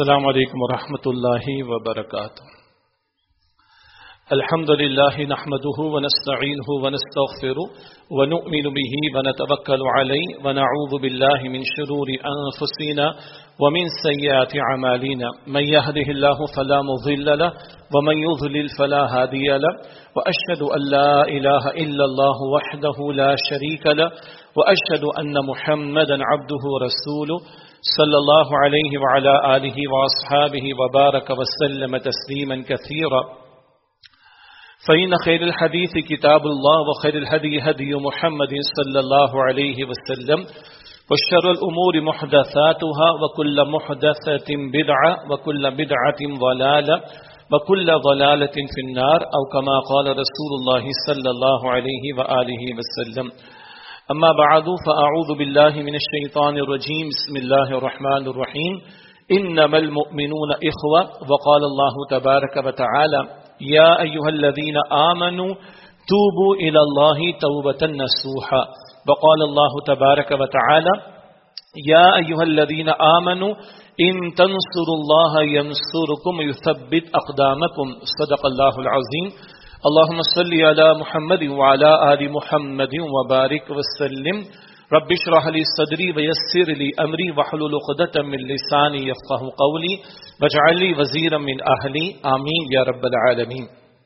السلام علیکم ورحمۃ اللہ وبرکاتہ. الحمد للہ نحمده ونستعینه ونستغفره ونؤمن به ونتوکل علیہ ونعوذ باللہ من شرور انفسنا ومن سیئات اعمالنا من يهده الله فلا مضل له ومن يضلل فلا هادي له واشهد ان لا اله الا الله وحده لا شريك له واشهد ان محمدا عبده ورسوله صلی اللہ علیہ وعلى آلہ واصحابہ وبارک وسلم تسلیما کثیرا. فإن خیر الحدیث کتاب اللہ وخیر الہدی ہدی محمد صلی اللہ علیہ وسلم وشر الامور محدثاتها وكل محدثة بدعة وكل بدعة ضلالة وكل ضلالة في النار او كما قال رسول اللہ صلی اللہ علیہ وآلہ وسلم. اما بعد فاعوذ باللہ من الشیطان الرجیم بسم اللہ الرحمن الرحیم. انما المؤمنون اخوة وقال اللہ تبارک وتعالی یا ایها الذین آمنوا توبوا الى اللہ توبة نصوحا. وقال اللہ تبارک وتعالی یا ایها الذین آمنوا ان تنصروا اللہ ینصرکم یثبت اقدامکم. صدق اللہ العظیم. اللهم صل على محمد وعلى آل محمد وبارك وسلم. رب اشرح لي صدري ويسر لي أمري واحلل عقدة من لساني يفقهوا قولي واجعل لي وزيرا من أهلي. آمين يا رب العالمين.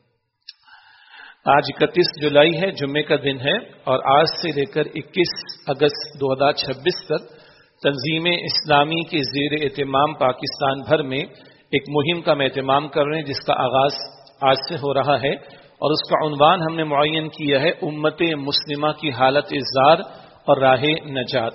آج 31 جولائی ہے، جمعے کا دن ہے، اور آج سے لے کر 21 اگست 2026 تک تنظیم اسلامی کے زیر اہتمام پاکستان بھر میں ایک مہم کا ہم اہتمام کر رہے ہیں جس کا آغاز آج سے ہو رہا ہے، اور اس کا عنوان ہم نے معین کیا ہے امت مسلمہ کی حالت زار اور راہ نجات.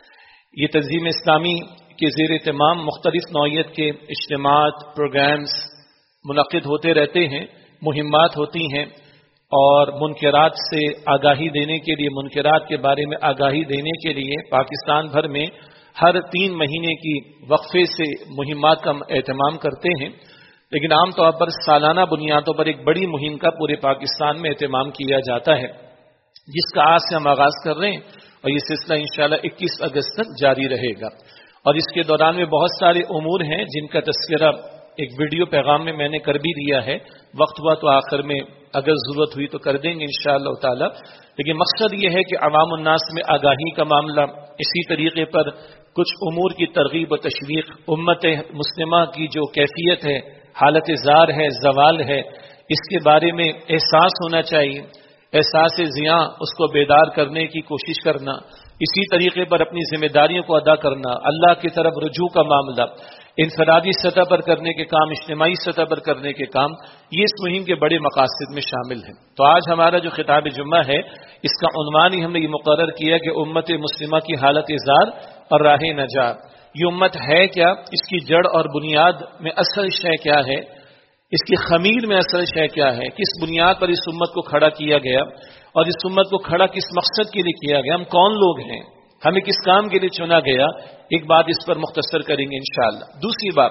یہ تنظیم اسلامی کے زیر اہتمام مختلف نوعیت کے اجتماعات، پروگرامز منعقد ہوتے رہتے ہیں، مہمات ہوتی ہیں، اور منکرات سے آگاہی دینے کے لیے، منکرات کے بارے میں آگاہی دینے کے لیے پاکستان بھر میں ہر 3 مہینے کی وقفے سے مہمات کا اہتمام کرتے ہیں. لیکن عام طور پر سالانہ بنیادوں پر ایک بڑی مہم کا پورے پاکستان میں اہتمام کیا جاتا ہے، جس کا آج سے ہم آغاز کر رہے ہیں، اور یہ سلسلہ انشاءاللہ 21 اگست تک جاری رہے گا. اور اس کے دوران میں بہت سارے امور ہیں جن کا تذکرہ ایک ویڈیو پیغام میں میں نے کر بھی دیا ہے. وقت ہوا تو آخر میں اگر ضرورت ہوئی تو کر دیں گے انشاءاللہ تعالی. لیکن مقصد یہ ہے کہ عوام الناس میں آگاہی کا معاملہ، اسی طریقے پر کچھ امور کی ترغیب و تشویق، امت مسلمہ کی جو کیفیت ہے، حالت زار ہے، زوال ہے، اس کے بارے میں احساس ہونا چاہیے. احساس زیاں اس کو بیدار کرنے کی کوشش کرنا، اسی طریقے پر اپنی ذمہ داریوں کو ادا کرنا، اللہ کی طرف رجوع کا معاملہ، انفرادی سطح پر کرنے کے کام، اجتماعی سطح پر کرنے کے کام، یہ اس مہم کے بڑے مقاصد میں شامل ہیں. تو آج ہمارا جو خطاب جمعہ ہے، اس کا عنوان ہی ہم نے یہ مقرر کیا کہ امت مسلمہ کی حالت زار اور راہ نجات. یہ امت ہے کیا، اس کی جڑ اور بنیاد میں اصل شے کیا ہے، اس کی خمیر میں اصل شے کیا ہے، کس بنیاد پر اس امت کو کھڑا کیا گیا، اور اس امت کو کھڑا کس مقصد کے لیے کیا گیا، ہم کون لوگ ہیں، ہمیں کس کام کے لیے چنا گیا. ایک بات اس پر مختصر کریں گے انشاءاللہ. دوسری بات،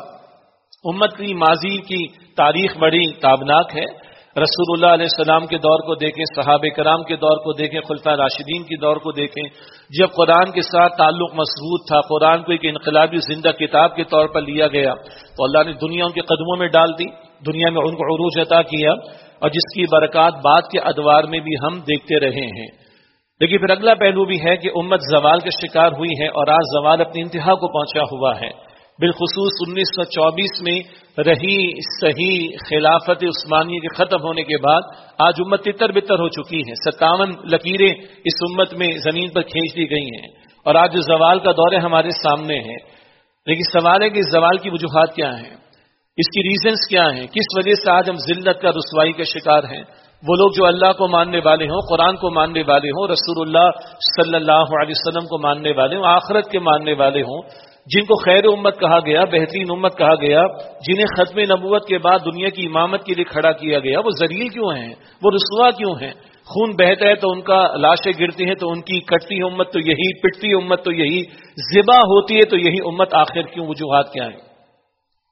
امت کی ماضی کی تاریخ بڑی تابناک ہے. رسول اللہ علیہ السلام کے دور کو دیکھیں، صحابہ کرام کے دور کو دیکھیں، خلفاء راشدین کے دور کو دیکھیں. جب قرآن کے ساتھ تعلق مضبوط تھا، قرآن کو ایک انقلابی زندہ کتاب کے طور پر لیا گیا، تو اللہ نے دنیا ان کے قدموں میں ڈال دی، دنیا میں ان کو عروج عطا کیا، اور جس کی برکات بعد کے ادوار میں بھی ہم دیکھتے رہے ہیں. لیکن پھر اگلا پہلو بھی ہے کہ امت زوال کا شکار ہوئی ہے، اور آج زوال اپنی انتہا کو پہنچا ہوا ہے. بالخصوص 1924 میں رہی صحیح خلافت عثمانیہ کے ختم ہونے کے بعد آج امت تتر بتر ہو چکی ہے. 57 لکیریں اس امت میں زمین پر کھینچ دی گئی ہیں، اور آج جو زوال کا دور ہے ہمارے سامنے ہے. لیکن سوال ہے کہ اس زوال کی وجوہات کیا ہیں، اس کی ریزنز کیا ہیں، کس وجہ سے آج ہم ذلت کا، رسوائی کا شکار ہیں. وہ لوگ جو اللہ کو ماننے والے ہوں، قرآن کو ماننے والے ہوں، رسول اللہ صلی اللہ علیہ وسلم کو ماننے والے ہوں، آخرت کے ماننے والے ہوں، جن کو خیر امت کہا گیا، بہترین امت کہا گیا، جنہیں ختم نبوت کے بعد دنیا کی امامت کے لیے کھڑا کیا گیا، وہ ذلیل کیوں ہیں، وہ رسوا کیوں ہیں؟ خون بہتا ہے تو ان کا لاشیں گرتی ہیں تو ان کی کٹتی امت تو یہی، پٹتی امت تو یہی، ذبح ہوتی ہے تو یہی امت. آخر کیوں، وجوہات کیا ہیں؟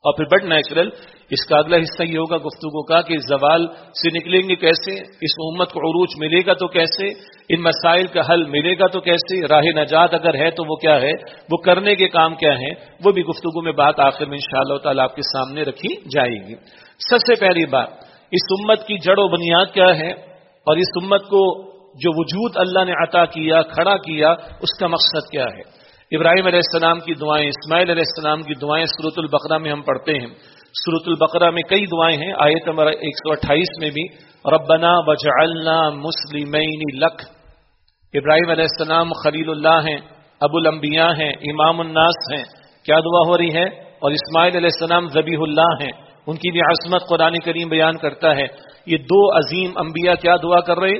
اور پھر بٹ نیچرل اس کا اگلا حصہ یہ ہوگا گفتگو کا کہ زوال سے نکلیں گے کیسے، اس امت کو عروج ملے گا تو کیسے، ان مسائل کا حل ملے گا تو کیسے، راہ نجات اگر ہے تو وہ کیا ہے، وہ کرنے کے کام کیا ہیں، وہ بھی گفتگو میں بات آخر میں انشاءاللہ تعالی آپ کے سامنے رکھی جائے گی۔ سب سے پہلی بات، اس امت کی جڑ و بنیاد کیا ہے، اور اس امت کو جو وجود اللہ نے عطا کیا، کھڑا کیا، اس کا مقصد کیا ہے۔ ابراہیم علیہ السلام کی دعائیں، اسماعیل علیہ السلام کی دعائیں سورۃ البقرہ میں ہم پڑھتے ہیں۔ سورۃ البقرہ میں کئی دعائیں ہیں، آیت نمبر 128 میں بھی ربنا وجعلنا مسلمین لک۔ ابراہیم علیہ السلام خلیل اللہ ہیں، ابو الانبیاء ہیں، امام الناس ہیں، کیا دعا ہو رہی ہے، اور اسماعیل علیہ السلام ذبیح اللہ ہیں، ان کی بھی عظمت قرآن کریم بیان کرتا ہے۔ یہ دو عظیم انبیاء کیا دعا کر رہے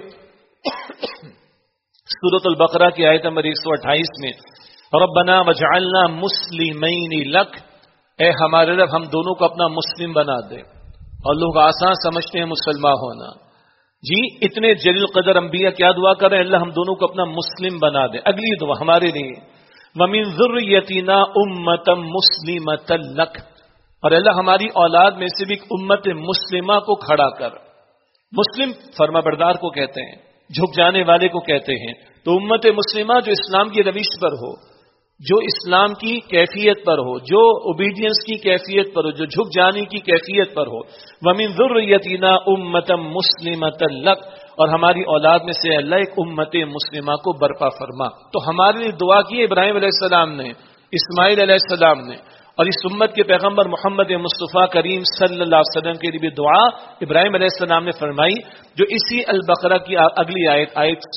سورۃ البقرہ کی آیت نمبر 128 میں ربنا وجعلنا مسلمین لک، اے ہمارے رب ہم دونوں کو اپنا مسلم بنا دے۔ اور لوگ آسان سمجھتے ہیں مسلمان ہونا، جی اتنے جلیل قدر انبیاء کیا دعا کر رہے ہیں، اللہ ہم دونوں کو اپنا مسلم بنا دے۔ اگلی دعا ہمارے لیے ومن ذریتنا امۃ مسلمۃ لک، اور اللہ ہماری اولاد میں سے بھی ایک امت مسلمہ کو کھڑا کر۔ مسلم فرما بردار کو کہتے ہیں، جھک جانے والے کو کہتے ہیں، تو امت مسلمہ جو اسلام کی روش پر ہو، جو اسلام کی کیفیت پر ہو، جو اوبیڈینس کی کیفیت پر ہو، جو جھک جانے کی کیفیت پر ہو۔ وَمِن ذُرِّيَّتِنَا أُمَّةً مُسْلِمَةً لَكَ، اور ہماری اولاد میں سے اللہ ایک امت مسلمہ کو برپا فرما۔ تو ہمارے لیے دعا کی ابراہیم علیہ السلام نے، اسماعیل علیہ السلام نے، اور اس امت کے پیغمبر محمد مصطفیٰ کریم صلی اللہ علیہ وسلم کے لیے بھی دعا ابراہیم علیہ السلام نے فرمائی، جو اسی البقرہ کی اگلی آیت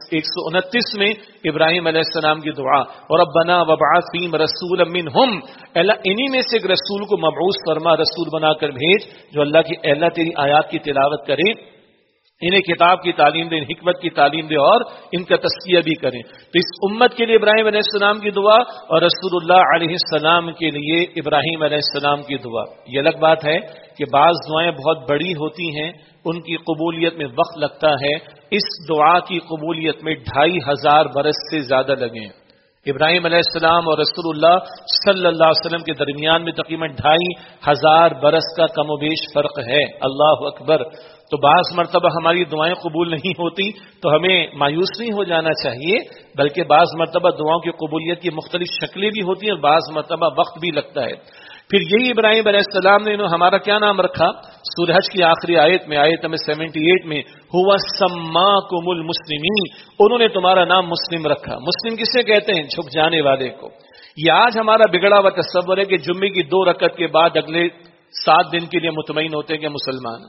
129 میں ابراہیم علیہ السلام کی دعا، اور ربنا وابعث فیہم رسولا منہم، اللہ انہی میں سے ایک رسول کو مبعوث فرما، رسول بنا کر بھیج جو اللہ کی اللہ تیری آیات کی تلاوت کرے، انہیں کتاب کی تعلیم دے، حکمت کی تعلیم دے، اور ان کا تزکیہ بھی کریں۔ تو اس امت کے لیے ابراہیم علیہ السلام کی دعا، اور رسول اللہ علیہ السلام کے لیے ابراہیم علیہ السلام کی دعا۔ یہ الگ بات ہے کہ بعض دعائیں بہت بڑی ہوتی ہیں، ان کی قبولیت میں وقت لگتا ہے، اس دعا کی قبولیت میں 2500 برس سے زیادہ لگے۔ ابراہیم علیہ السلام اور رسول اللہ صلی اللہ علیہ وسلم کے درمیان میں تقریباً 2500 برس کا کم و بیش فرق ہے۔ اللہ اکبر۔ تو بعض مرتبہ ہماری دعائیں قبول نہیں ہوتی تو ہمیں مایوس نہیں ہو جانا چاہیے، بلکہ بعض مرتبہ دعاؤں کی قبولیت کی مختلف شکلیں بھی ہوتی ہیں اور بعض مرتبہ وقت بھی لگتا ہے۔ پھر یہی ابراہیم علیہ السلام نے انہوں ہمارا کیا نام رکھا، سورہ حج کی آخری آیت میں، آیت نمبر 78 میں، ہوا سماکم المسلمین، انہوں نے تمہارا نام مسلم رکھا۔ مسلم کسے کہتے ہیں؟ جھک جانے والے کو۔ یہ آج ہمارا بگڑا ہوا تصور ہے کہ جمعے کی 2 رکعت کے بعد اگلے 7 دن کے لیے مطمئن ہوتے ہیں کہ مسلمان۔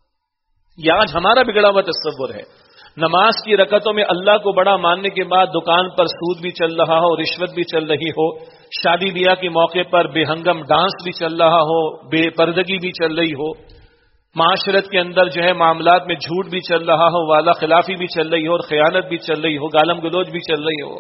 یہ آج ہمارا بگڑا ہوا تصور ہے۔ نماز کی رکعتوں میں اللہ کو بڑا ماننے کے بعد دکان پر سود بھی چل رہا ہو، رشوت بھی چل رہی ہو، شادی بیاہ کے موقع پر بے ہنگم ڈانس بھی چل رہا ہو، بے پردگی بھی چل رہی ہو، معاشرت کے اندر جو ہے معاملات میں جھوٹ بھی چل رہا ہو، وعدہ خلافی بھی چل رہی ہو، اور خیانت بھی چل رہی ہو، گالم گلوچ بھی چل رہی ہو۔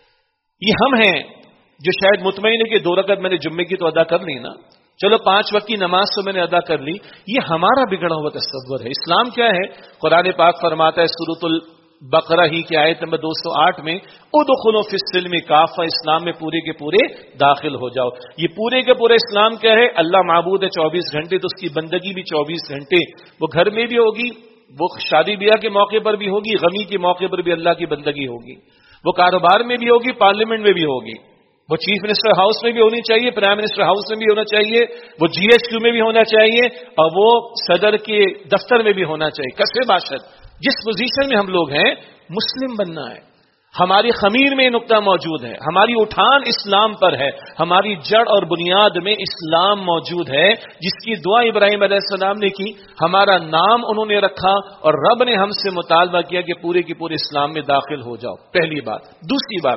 یہ ہم ہیں جو شاید مطمئن ہے کہ 2 رکعت میں نے جمعے کی تو ادا کر لی نا، چلو 5 وقت کی نماز تو میں نے ادا کر لی۔ یہ ہمارا بگڑا ہوا تصور ہے۔ اسلام کیا ہے؟ قرآن پاک فرماتا ہے سورۃ البقرہ ہی کی آیت نمبر 208 میں، ادخلوا فی السلم کافہ، اسلام میں پورے کے پورے داخل ہو جاؤ۔ یہ پورے کے پورے اسلام کیا ہے؟ اللہ معبود ہے 24 گھنٹے، تو اس کی بندگی بھی 24 گھنٹے، وہ گھر میں بھی ہوگی، وہ شادی بیاہ کے موقع پر بھی ہوگی، غمی کے موقع پر بھی اللہ کی بندگی ہوگی، وہ کاروبار میں بھی ہوگی، پارلیمنٹ میں بھی ہوگی، وہ چیف منسٹر ہاؤس میں بھی ہونی چاہیے، پرائم منسٹر ہاؤس میں بھی ہونا چاہیے، وہ جی ایس کیو میں بھی ہونا چاہیے، اور وہ صدر کے دفتر میں بھی ہونا چاہیے۔ کسب باشد جس پوزیشن میں ہم لوگ ہیں، مسلم بننا ہے۔ ہماری خمیر میں یہ نقطہ موجود ہے، ہماری اٹھان اسلام پر ہے، ہماری جڑ اور بنیاد میں اسلام موجود ہے، جس کی دعا ابراہیم علیہ السلام نے کی، ہمارا نام انہوں نے رکھا، اور رب نے ہم سے مطالبہ کیا کہ پورے کی پورے اسلام میں داخل ہو جاؤ۔ پہلی بات۔ دوسری بات،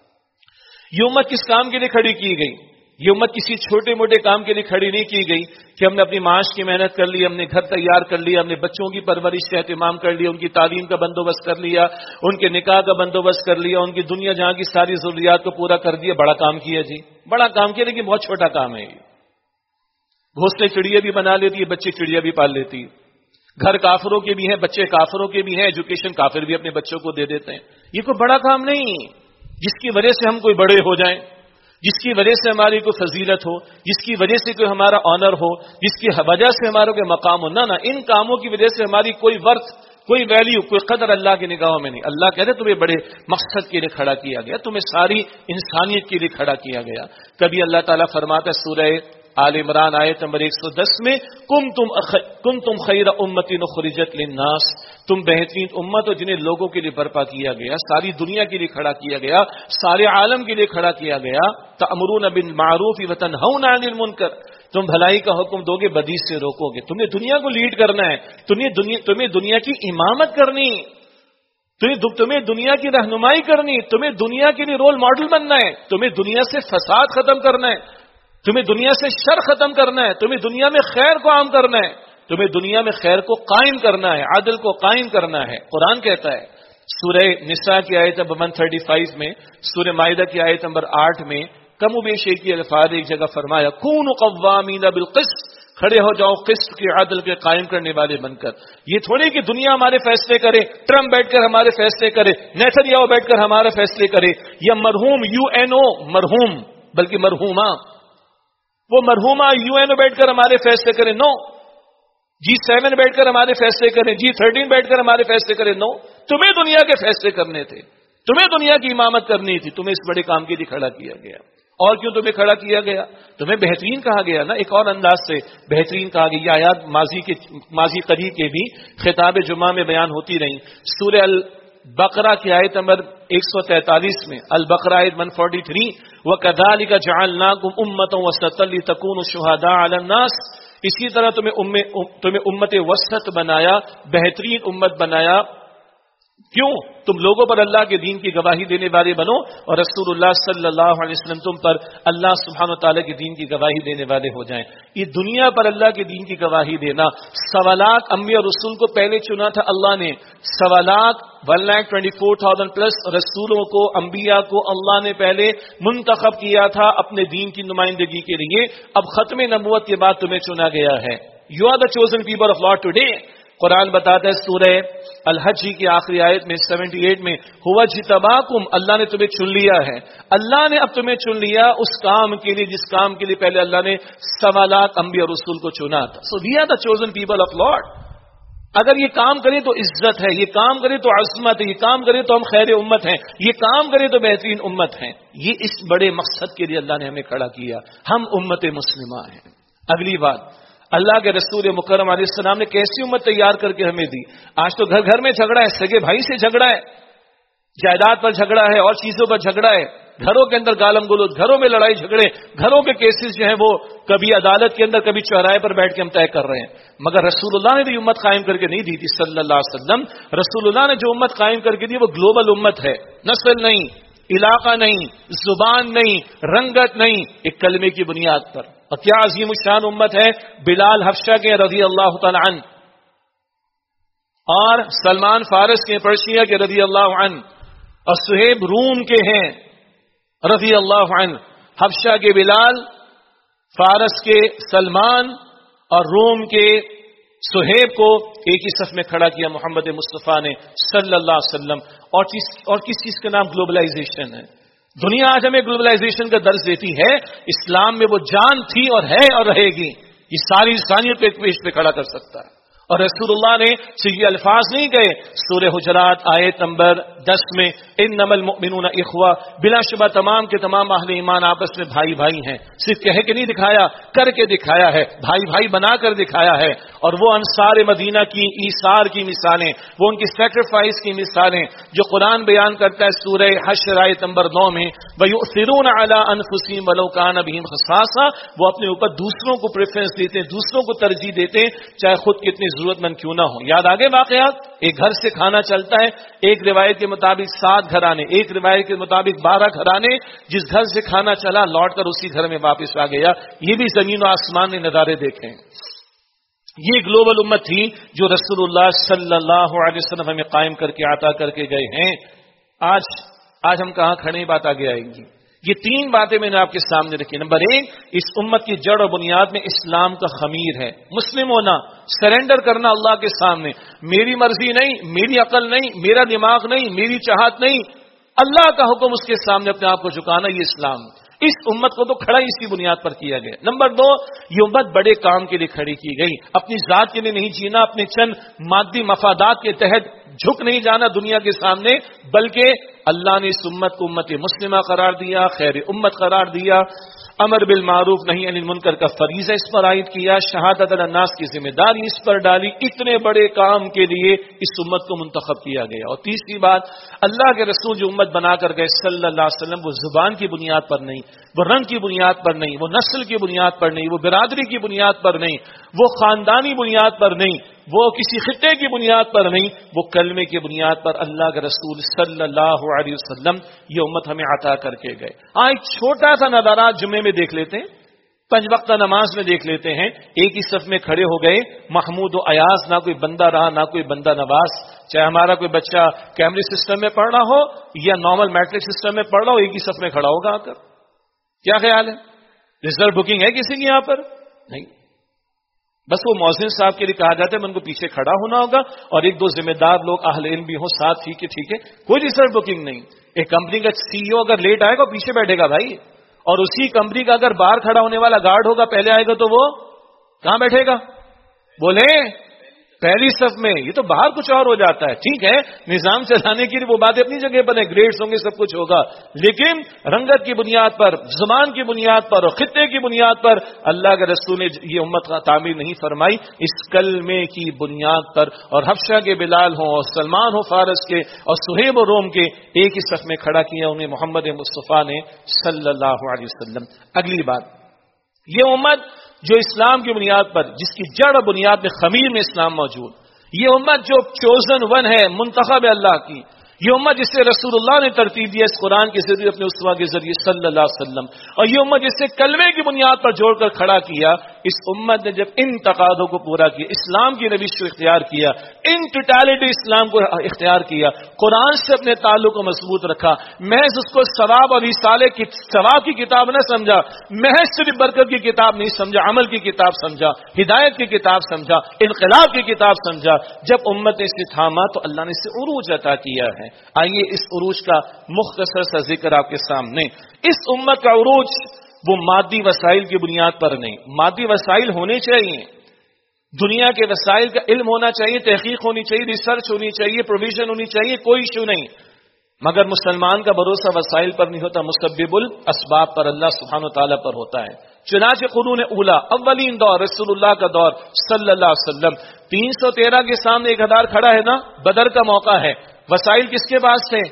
یہ امت کس کام کے لیے کھڑی کی گئی؟ یہ امت کسی چھوٹے موٹے کام کے لیے کھڑی نہیں کی گئی کہ ہم نے اپنی معاش کی محنت کر لی، ہم نے گھر تیار کر لیا، ہم نے بچوں کی پرورش کا اہتمام کر لیا، ان کی تعلیم کا بندوبست کر لیا، ان کے نکاح کا بندوبست کر لیا، ان کی دنیا جہاں کی ساری ضروریات کو پورا کر دیا۔ بڑا کام کیا جی، بڑا کام کیا، لیکن بہت چھوٹا کام ہے یہ۔ گھونسلے چڑیا بھی بنا لیتی ہے، بچے چڑیا بھی پال لیتی ہے، گھر کافروں کے بھی ہیں، بچے کافروں کے بھی ہیں، ایجوکیشن کافر بھی اپنے بچوں کو دے دیتے ہیں۔ یہ کوئی بڑا کام نہیں جس کی وجہ سے ہم کوئی بڑے ہو جائیں، جس کی وجہ سے ہماری کوئی فضیلت ہو، جس کی وجہ سے کوئی ہمارا آنر ہو، جس کی وجہ سے ہمارا کوئی مقام ہو، نہ ان کاموں کی وجہ سے ہماری کوئی ورث، کوئی ویلیو، کوئی قدر اللہ کی نگاہوں میں نہیں. اللہ کہتے تمہیں بڑے مقصد کے لیے کھڑا کیا گیا، تمہیں ساری انسانیت کے لیے کھڑا کیا گیا. کبھی اللہ تعالیٰ فرماتا ہے سورہ آل عمران آیت نمبر 110 میں، کنتم خیر امت اخرجت للناس، تم بہترین امت ہو جنہیں لوگوں کے لیے برپا کیا گیا، ساری دنیا کے لیے کھڑا کیا گیا، سارے عالم کے لیے کھڑا کیا گیا. تأمرون بالمعروف وتنہون عن المنکر، تم بھلائی کا حکم دو گے، بدی سے روکو گے. تمہیں دنیا کو لیڈ کرنا ہے، تمہیں دنیا کی امامت کرنی، تمہیں دنیا کی رہنمائی کرنی، تمہیں دنیا کے لیے رول ماڈل بننا ہے، تمہیں دنیا سے فساد ختم کرنا ہے، تمہیں دنیا سے شر ختم کرنا ہے، تمہیں دنیا میں خیر کو عام کرنا ہے، تمہیں دنیا میں خیر کو قائم کرنا ہے، عدل کو قائم کرنا ہے. قرآن کہتا ہے سورہ نساء کی آیت نمبر 135 میں، سورہ مائدہ کی آیت نمبر 8 میں کم و بیش ایک ہی الفاظ ایک جگہ فرمایا، کونوا قوامین بالقسط، کھڑے ہو جاؤ قسط کے عدل کے قائم کرنے والے بن کر. یہ تھوڑی کہ دنیا ہمارے فیصلے کرے، ٹرمپ بیٹھ کر ہمارے فیصلے کرے، نیتن یاہو بیٹھ کر ہمارے فیصلے کرے، یا مرحوم UNO مرحوم بلکہ مرحومہ، وہ مرحومہ UNO بیٹھ کر ہمارے فیصلے کرے. نو. G7 بیٹھ کر ہمارے فیصلے کریں، G13 بیٹھ کر ہمارے فیصلے کریں. نو. تمہیں دنیا کے فیصلے کرنے تھے، تمہیں دنیا کی امامت کرنی تھی، تمہیں اس بڑے کام کے لیے کھڑا کیا گیا. اور کیوں تمہیں کھڑا کیا گیا؟ تمہیں بہترین کہا گیا نا، ایک اور انداز سے بہترین کہا گیا. یہ آیات ماضی قریب کے بھی خطاب جمعہ میں بیان ہوتی رہیں. سورہ البقرہ کی آیت نمبر 143 میں، البقرہ آیت 143، وَكَذَلِكَ جَعَلْنَاكُمْ أُمَّةً وَسَطًا لِتَكُونُوا شُهَدَاءَ عَلَى النَّاسِ، اسی طرح تمہیں امت وسط بنایا، بہترین امت بنایا. کیوں؟ تم لوگوں پر اللہ کے دین کی گواہی دینے والے بنو، اور رسول اللہ صلی اللہ علیہ وسلم تم پر اللہ سبحانہ و تعالیٰ کے دین کی گواہی دینے والے ہو جائیں. یہ دنیا پر اللہ کے دین کی گواہی دینا، 1,00,000 انبیاء رسول کو پہلے چنا تھا اللہ نے، 1,24,000 پلس رسولوں کو، انبیاء کو اللہ نے پہلے منتخب کیا تھا اپنے دین کی نمائندگی کے لیے. اب ختم نبوت کے بعد تمہیں چنا گیا ہے. You are the chosen people of Lord today. قرآن بتاتا ہے سورہ الحج کی آخری آیت میں 78 میں، ہوا جتباکم، اللہ نے تمہیں چن لیا ہے. اللہ نے اب تمہیں چن لیا اس کام کے لیے جس کام کے لیے پہلے اللہ نے 1,00,000 انبیاء رسول کو چنا تھا. So we are the chosen people of Lord. اگر یہ کام کرے تو عزت ہے، یہ کام کرے تو عظمت ہے، یہ کام کرے تو ہم خیر امت ہیں، یہ کام کرے تو بہترین امت ہیں. یہ اس بڑے مقصد کے لیے اللہ نے ہمیں کھڑا کیا. ہم امت مسلمہ ہیں. اگلی بات، اللہ کے رسول مکرم علیہ السلام نے کیسی امت تیار کر کے ہمیں دی. آج تو گھر گھر میں جھگڑا ہے، سگے بھائی سے جھگڑا ہے، جائیداد پر جھگڑا ہے، اور چیزوں پر جھگڑا ہے، گھروں کے اندر گالم گلوچ، گھروں میں لڑائی جھگڑے، گھروں کے کیسز جو ہیں وہ کبھی عدالت کے اندر، کبھی چوراہے پر بیٹھ کے ہم طے کر رہے ہیں. مگر رسول اللہ نے بھی امت قائم کر کے نہیں دی تھی صلی اللہ علیہ وسلم. رسول اللہ نے جو امت قائم کر کے دی وہ گلوبل امت ہے، نسل نہیں، علاقہ نہیں، زبان نہیں، رنگت نہیں، ایک کلمے کی بنیاد پر. اور کیا عظیم الشان امت ہے. بلال حبشہ کے رضی اللہ تعالی عنہ، اور سلمان فارس کے، پرشیا کے رضی اللہ عنہ، اور صہیب روم کے ہیں رضی اللہ عنہ. حبشہ کے بلال، فارس کے سلمان، اور روم کے صہیب کو ایک ہی صف میں کھڑا کیا محمد مصطفیٰ نے صلی اللہ علیہ وسلم. اور کس چیز کا نام گلوبلائزیشن ہے. دنیا آج ہمیں گلوبلائزیشن کا درس دیتی ہے، اسلام میں وہ جان تھی اور ہے اور رہے گی. یہ ساری انسانیت کو ایک پیش پہ کھڑا کر سکتا ہے. اور رسول اللہ نے صرف یہ الفاظ نہیں کہے. سورہ حجرات آیت نمبر 10 میں، انما المؤمنون اخوہ، بلا شبہ تمام کے تمام اہل ایمان آپس میں بھائی بھائی ہیں. صرف کہہ کے نہیں دکھایا، کر کے دکھایا ہے، بھائی بھائی بنا کر دکھایا ہے. اور وہ انصار مدینہ کی ایثار کی مثالیں، وہ ان کی سیکریفائس کی مثالیں جو قرآن بیان کرتا ہے سورہ حشر آیت نمبر 9 میں، وَيُؤْثِرُونَ عَلَىٰ أَنفُسِهِمْ وَلَوْ كَانَ بِهِمْ خَصَاصَةٌ، وہ اپنے اوپر دوسروں کو پریفرنس دیتے ہیں، دوسروں کو ترجیح دیتے ہیں، چاہے خود کتنی ضرورت مند کیوں نہ ہو. یاد آگے واقعات، ایک گھر سے کھانا چلتا ہے، ایک روایت کے مطابق 7 گھرانے، ایک روایت کے مطابق 12 گھرانے، جس گھر سے کھانا چلا لوٹ کر اسی گھر میں واپس آ گیا. یہ بھی زمین و آسمان نے نظارے دیکھے. یہ گلوبل امت تھی جو رسول اللہ صلی اللہ علیہ وسلم ہمیں قائم کر کے عطا کر کے گئے ہیں. آج ہم کہاں کھڑے، بات آگے آئیں گی. یہ 3 باتیں میں نے آپ کے سامنے رکھی. نمبر 1، اس امت کی جڑ اور بنیاد میں اسلام کا خمیر ہے. مسلم ہونا، سرنڈر کرنا اللہ کے سامنے. میری مرضی نہیں، میری عقل نہیں، میرا دماغ نہیں، میری چاہت نہیں، اللہ کا حکم اس کے سامنے اپنے آپ کو جھکانا، یہ اسلام. اس امت کو تو کھڑا اسی بنیاد پر کیا گیا. نمبر 2، یہ امت بڑے کام کے لیے کھڑی کی گئی. اپنی ذات کے لیے نہیں جینا، اپنے چند مادی مفادات کے تحت جھک نہیں جانا دنیا کے سامنے، بلکہ اللہ نے اس امت کو امت مسلمہ قرار دیا، خیر امت قرار دیا، امر بالمعروف نہیں عن المنکر کا فریضہ اس پر عائد کیا، شہادت علی الناس کی ذمہ داری اس پر ڈالی. اتنے بڑے کام کے لیے اس امت کو منتخب کیا گیا. اور تیسری بات، اللہ کے رسول جو امت بنا کر گئے صلی اللہ علیہ وسلم، وہ زبان کی بنیاد پر نہیں، وہ رنگ کی بنیاد پر نہیں، وہ نسل کی بنیاد پر نہیں، وہ برادری کی بنیاد پر نہیں، وہ خاندانی بنیاد پر نہیں، وہ کسی خطے کی بنیاد پر نہیں، وہ کلمے کی بنیاد پر اللہ کے رسول صلی اللہ علیہ وسلم یہ امت ہمیں عطا کر کے گئے. ایک چھوٹا سا نظارہ جمعے میں دیکھ لیتے ہیں، 5 وقت نماز میں دیکھ لیتے ہیں. ایک ہی صف میں کھڑے ہو گئے محمود و ایاز، نہ کوئی بندہ رہا نہ کوئی بندہ نواز. چاہے ہمارا کوئی بچہ کیمبرج سسٹم میں پڑھ رہا ہو یا نارمل میٹرک سسٹم میں پڑھ رہا ہو، ایک ہی صف میں کھڑا ہوگا آ کر. کیا خیال ہے؟ ریزرو بکنگ ہے کسی کی یہاں پر؟ نہیں. بس وہ مؤذن صاحب کے لیے کہا جاتا ہے میں ان کو پیچھے کھڑا ہونا ہوگا، اور 1-2 ذمہ دار لوگ اہل علم بھی ہوں ساتھ. ٹھیک ہے، کوئی ریزرو بکنگ نہیں. ایک کمپنی کا سی ای او اگر لیٹ آئے گا پیچھے بیٹھے گا بھائی، اور اسی کمپنی کا اگر باہر کھڑا ہونے والا گارڈ ہوگا پہلے آئے گا تو وہ کہاں بیٹھے گا؟ بولے پہلی صف میں. یہ تو باہر کچھ اور ہو جاتا ہے. ٹھیک ہے، نظام چلانے کی وہ باتیں اپنی جگہ پر ہیں، گریڈز ہوں گے، سب کچھ ہوگا، لیکن رنگت کی بنیاد پر، زبان کی بنیاد پر اور خطے کی بنیاد پر اللہ کے رسول نے یہ امت کا تعمیر نہیں فرمائی، اس کلمے کی بنیاد پر. اور حبشہ کے بلال ہوں اور سلمان ہو فارس کے اور صہیب و روم کے، ایک ہی صف میں کھڑا کیا انہیں محمد مصطفیٰ نے صلی اللہ علیہ وسلم. اگلی بات، یہ امت جو اسلام کی بنیاد پر، جس کی جڑ بنیاد میں خمیر میں اسلام موجود، یہ امت جو چوزن ون ہے، منتخب ہے اللہ کی، یہ امت جسے رسول اللہ نے ترتیب دیا اس قرآن کے ذریعے، اپنے اسوہ کے ذریعے صلی اللہ علیہ وسلم، اور یہ امت جسے کلمے کی بنیاد پر جوڑ کر کھڑا کیا. اس امت نے جب ان تقاضوں کو پورا کیا، اسلام کی روش کو اختیار کیا، ان ٹوٹالٹی اسلام کو اختیار کیا، قرآن سے اپنے تعلق کو مضبوط رکھا، محض اس کو ثواب اور رسالے کی ثواب کی کتاب نہ سمجھا، محض صرف برکت کی کتاب نہیں سمجھا، عمل کی کتاب سمجھا، ہدایت کی کتاب سمجھا، انقلاب کی کتاب سمجھا. جب امت نے اسے تھاما تو اللہ نے اسے عروج عطا کیا ہے. آئیے اس عروج کا مختصر سا ذکر آپ کے سامنے. اس امت کا عروج وہ مادی وسائل کی بنیاد پر نہیں، مادی وسائل ہونے چاہیے، دنیا کے وسائل کا علم ہونا چاہیے، تحقیق ہونی چاہیے، ریسرچ ہونی چاہیے، پروویژن ہونی چاہیے، کوئی ایشو نہیں، مگر مسلمان کا بھروسہ وسائل پر نہیں ہوتا، مسبب الاسباب پر اللہ سبحانہ و تعالیٰ پر ہوتا ہے. چنانچہ قرون اولا، اولین دور، رسول اللہ کا دور صلی اللہ علیہ وسلم، 313 کے سامنے 1000 کھڑا ہے نا، بدر کا موقع ہے. وسائل کس کے پاس تھے؟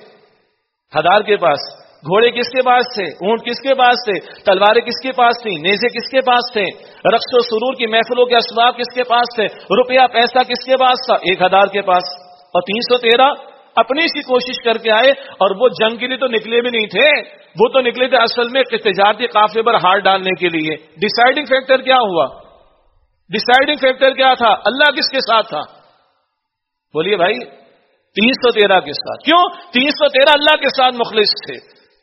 ہزار کے پاس. گھوڑے کس کے پاس تھے؟ اونٹ کس کے پاس تھے؟ تلواریں کس کے پاس تھیں؟ نیزے کس کے پاس تھے؟ رقص و سرور کی محفلوں کے اسباب کس کے پاس تھے؟ روپیہ پیسہ کس کے پاس تھا؟ 1000 کے پاس. اور 313 اپنی سی کوشش کر کے آئے، اور وہ جنگ کے لیے تو نکلے بھی نہیں تھے، وہ تو نکلے تھے اصل میں تجارتی قافلے پر ہار ڈالنے کے لیے. ڈیسائیڈنگ فیکٹر کیا ہوا؟ ڈیسائیڈنگ فیکٹر کیا تھا؟ اللہ کس کے ساتھ تھا؟ بولیے بھائی. 313 کے ساتھ. کیوں؟ 313 اللہ کے ساتھ مخلص تھے،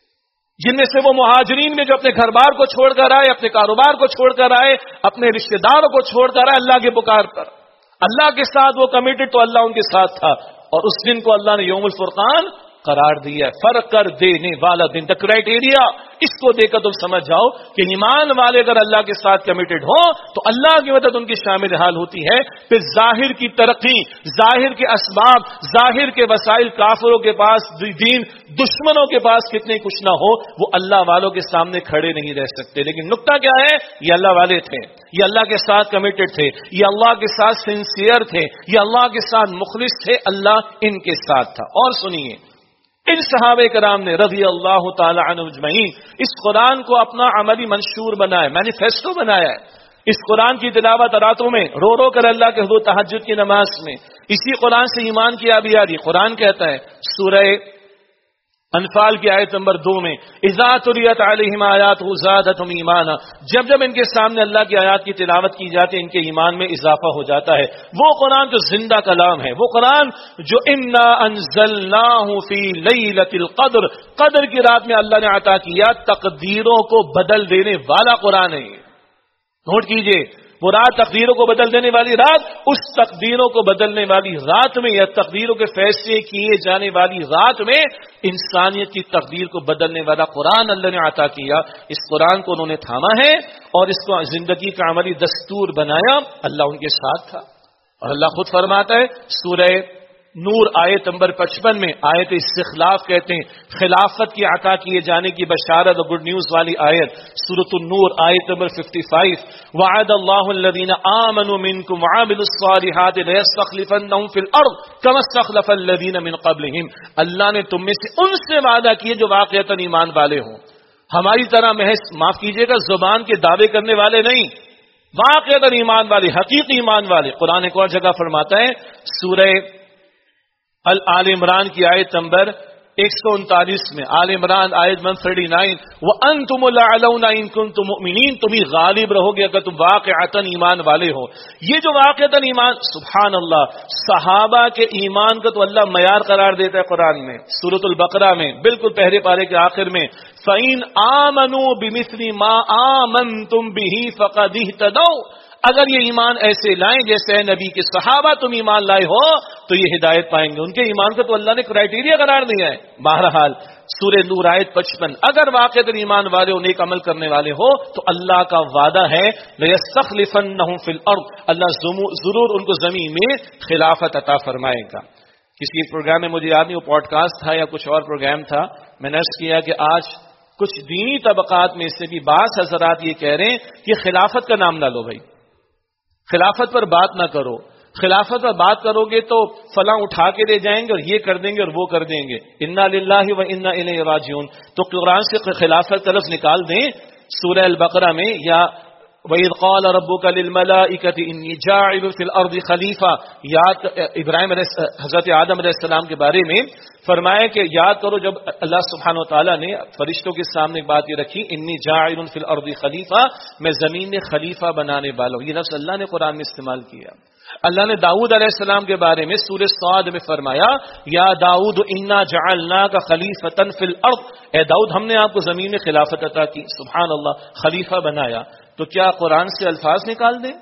جن میں سے وہ مہاجرین میں جو اپنے گھر بار کو چھوڑ کر آئے، اپنے کاروبار کو چھوڑ کر آئے، اپنے رشتہ داروں کو چھوڑ کر آئے اللہ کے پکار پر، اللہ کے ساتھ وہ کمیٹڈ، تو اللہ ان کے ساتھ تھا. اور اس دن کو اللہ نے یوم الفرقان قرار دیا ہے، فرق کر دینے والا دن. دا کرائٹیریا، اس کو دیکھ کر تم سمجھ جاؤ کہ ایمان والے اگر اللہ کے ساتھ کمیٹڈ ہوں تو اللہ کی مدد ان کی شامل حال ہوتی ہے. پھر ظاہر کی ترقی، ظاہر کے اسباب، ظاہر کے وسائل کافروں کے پاس، دین دشمنوں کے پاس کتنے کچھ نہ ہو، وہ اللہ والوں کے سامنے کھڑے نہیں رہ سکتے. لیکن نقطہ کیا ہے؟ یہ اللہ والے تھے، یہ اللہ کے ساتھ کمیٹڈ تھے، یہ اللہ کے ساتھ سنسیئر تھے، یہ اللہ کے ساتھ مخلص تھے، اللہ ان کے ساتھ تھا. اور سنیے، ان صحابہ کرام نے رضی اللہ تعالی عنہم اجمعین اس قرآن کو اپنا عملی منشور بنایا، مینیفیسٹو بنایا ہے. اس قرآن کی تلاوت راتوں میں رو رو کر اللہ کے حضور تہجد کی نماز میں، اسی قرآن سے ایمان کی آبیاری. قرآن کہتا ہے سورہ انفال کی آیت نمبر 2 میں، اذا تلیت علیہم آیاتہ زادتہم ایمانا، جب جب ان کے سامنے اللہ کی آیات کی تلاوت کی جاتی ہے ان کے ایمان میں اضافہ ہو جاتا ہے. وہ قرآن جو زندہ کلام ہے، وہ قرآن جو انا انزلناہ فی لیلۃ القدر، قدر کی رات میں اللہ نے عطا کیا، تقدیروں کو بدل دینے والا قرآن ہے. نوٹ کیجئے، مراد تقدیروں کو بدل دینے والی رات، اس تقدیروں کو بدلنے والی رات میں یا تقدیروں کے فیصلے کیے جانے والی رات میں انسانیت کی تقدیر کو بدلنے والا قرآن اللہ نے عطا کیا. اس قرآن کو انہوں نے تھاما ہے اور اس کو زندگی کا عملی دستور بنایا. اللہ ان کے ساتھ تھا اور اللہ خود فرماتا ہے سورہ نور آیت نمبر 55 میں، آیت استخلاف کہتے ہیں، خلافت کی عطا کیے جانے کی بشارت اور گڈ نیوز والی آیت. سورۃ النور آیت نمبر 55، وعد اللہ الذین آمنوا منکم وعملوا الصالحات لیستخلفنہم فی الارض کما استخلف الذین من قبلہم. اللہ نے تم میں سے ان سے وعدہ کیے جو واقعتاً ایمان والے ہوں، ہماری طرح محض معاف کیجیے گا زبان کے دعوے کرنے والے نہیں، واقعتاً ایمان والے، حقیقی ایمان والے. قرآن ایک اور جگہ فرماتا ہے سورہ آل عمران کی آیت نمبر 139 میں، آل عمران آیت نمبر 39، وَأَنْتُمُ الْأَعْلَوْنَ إِن كُنتُم مُؤْمِنِينَ، تم ہی غالب رہو گے اگر تم واقعتاً ایمان والے ہو. یہ جو واقعتاً ایمان، سبحان اللہ، صحابہ کے ایمان کا تو اللہ معیار قرار دیتا ہے قرآن میں. سورۃ البقرہ میں بالکل پہلے پارے کے آخر میں، فَإِنْ آمَنُوا بِمِثْلِ مَا آمَنْتُمْ بِهِ فَقَدِ اهْتَدَوْا، اگر یہ ایمان ایسے لائیں جیسے نبی کے صحابہ تم ایمان لائے ہو تو یہ ہدایت پائیں گے. ان کے ایمان کا تو اللہ نے کرائیٹیریا قرار دیا ہے. بہرحال سورہ نور آیت 55، اگر واقعتاً ایمان والے ہو، نیک عمل کرنے والے ہو تو اللہ کا وعدہ ہے لَيَسْتَخْلِفَنَّهُمْ فِي الْأَرْضِ، اللہ ضرور ان کو زمین میں خلافت عطا فرمائے گا. کسی ایک پروگرام میں، مجھے یاد نہیں وہ پوڈ کاسٹ تھا یا کچھ اور پروگرام تھا، میں نے عرض کیا کہ آج کچھ دینی طبقات میں سے بھی بعض حضرات یہ کہہ رہے ہیں کہ خلافت کا نام نہ لو بھائی، خلافت پر بات نہ کرو، خلافت پر بات کرو گے تو فلاں اٹھا کے لے جائیں گے اور یہ کر دیں گے اور وہ کر دیں گے. انا للہ و انا الیہ راجعون. تو قرآن سے خلافت کا لفظ نکال دیں سورہ البقرہ میں، یا وَإِذْ قَالَ رَبُّكَ لِلْمَلَائِكَةِ إِنِّي جَاعِلٌ فِي الْأَرْضِ خَلِيفَةً، یاد ابراہیم حضرت آدم علیہ السلام کے بارے میں فرمایا کہ یاد کرو جب اللہ سبحانہ و تعالیٰ نے فرشتوں کے سامنے ایک بات یہ رکھی، انی جاعل فی الارض خلیفہ، میں زمین میں خلیفہ بنانے والا ہوں. یہ لفظ اللہ نے قرآن میں استعمال کیا. اللہ نے داؤد علیہ السلام کے بارے میں سورہ صاد میں فرمایا، یا داؤد انا جعلناک خلیفۃ فی الارض، اے داؤد ہم نے آپ کو زمین میں خلافت عطا کی. سبحان اللہ، خلیفہ بنایا. تو کیا قرآن سے الفاظ نکال دیں؟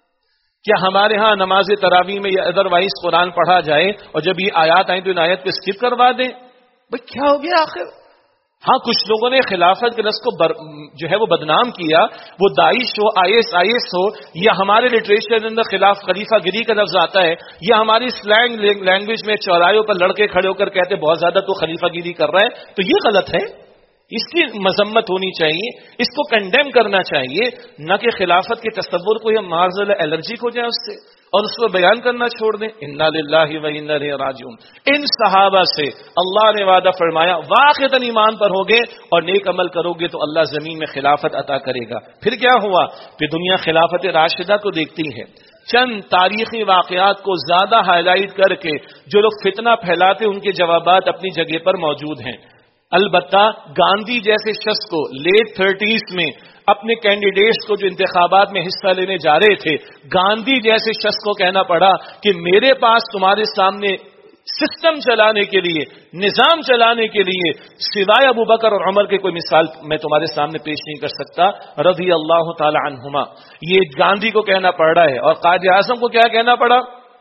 کیا ہمارے ہاں نماز تراویح میں یا ادروائز قرآن پڑھا جائے اور جب یہ آیات آئیں تو ان آیت پہ اسکپ کروا دیں؟ بھئی کیا ہو گیا آخر؟ ہاں کچھ لوگوں نے خلافت کے لفظ کو جو ہے وہ بدنام کیا، وہ داعش ہو، آئی ایس ہو، یا ہمارے لٹریچر کے اندر خلاف خلیفہ گری کا لفظ آتا ہے، یا ہماری سلینگ لینگویج میں چوراہوں پر لڑکے کھڑے ہو کر کہتے بہت زیادہ تو خلیفہ گیری کر رہا ہے، تو یہ غلط ہے. اس کی مذمت ہونی چاہیے، اس کو کنڈیم کرنا چاہیے، نہ کہ خلافت کے تصور کو یا معاذ اللہ الرجک ہو جائے اس سے اور اس کو بیان کرنا چھوڑ دیں. انا للہ و انا الیہ راجعون. ان صحابہ سے اللہ نے وعدہ فرمایا واقعتاً ایمان پر ہوگے اور نیک عمل کرو گے تو اللہ زمین میں خلافت عطا کرے گا. پھر کیا ہوا کہ دنیا خلافت راشدہ کو دیکھتی ہے. چند تاریخی واقعات کو زیادہ ہائی لائٹ کر کے جو لوگ فتنہ پھیلاتے ان کے جوابات اپنی جگہ پر موجود ہیں. البتہ گاندھی جیسے شخص کو لیٹ 30s میں اپنے کینڈیڈیٹس کو جو انتخابات میں حصہ لینے جا رہے تھے، گاندھی جیسے شخص کو کہنا پڑا کہ میرے پاس تمہارے سامنے سسٹم چلانے کے لیے، نظام چلانے کے لیے سوائے ابو بکر اور عمر کے کوئی مثال میں تمہارے سامنے پیش نہیں کر سکتا رضی اللہ تعالی عنہما. یہ گاندھی کو کہنا پڑ رہا ہے. اور قائد اعظم کو کیا کہنا پڑا؟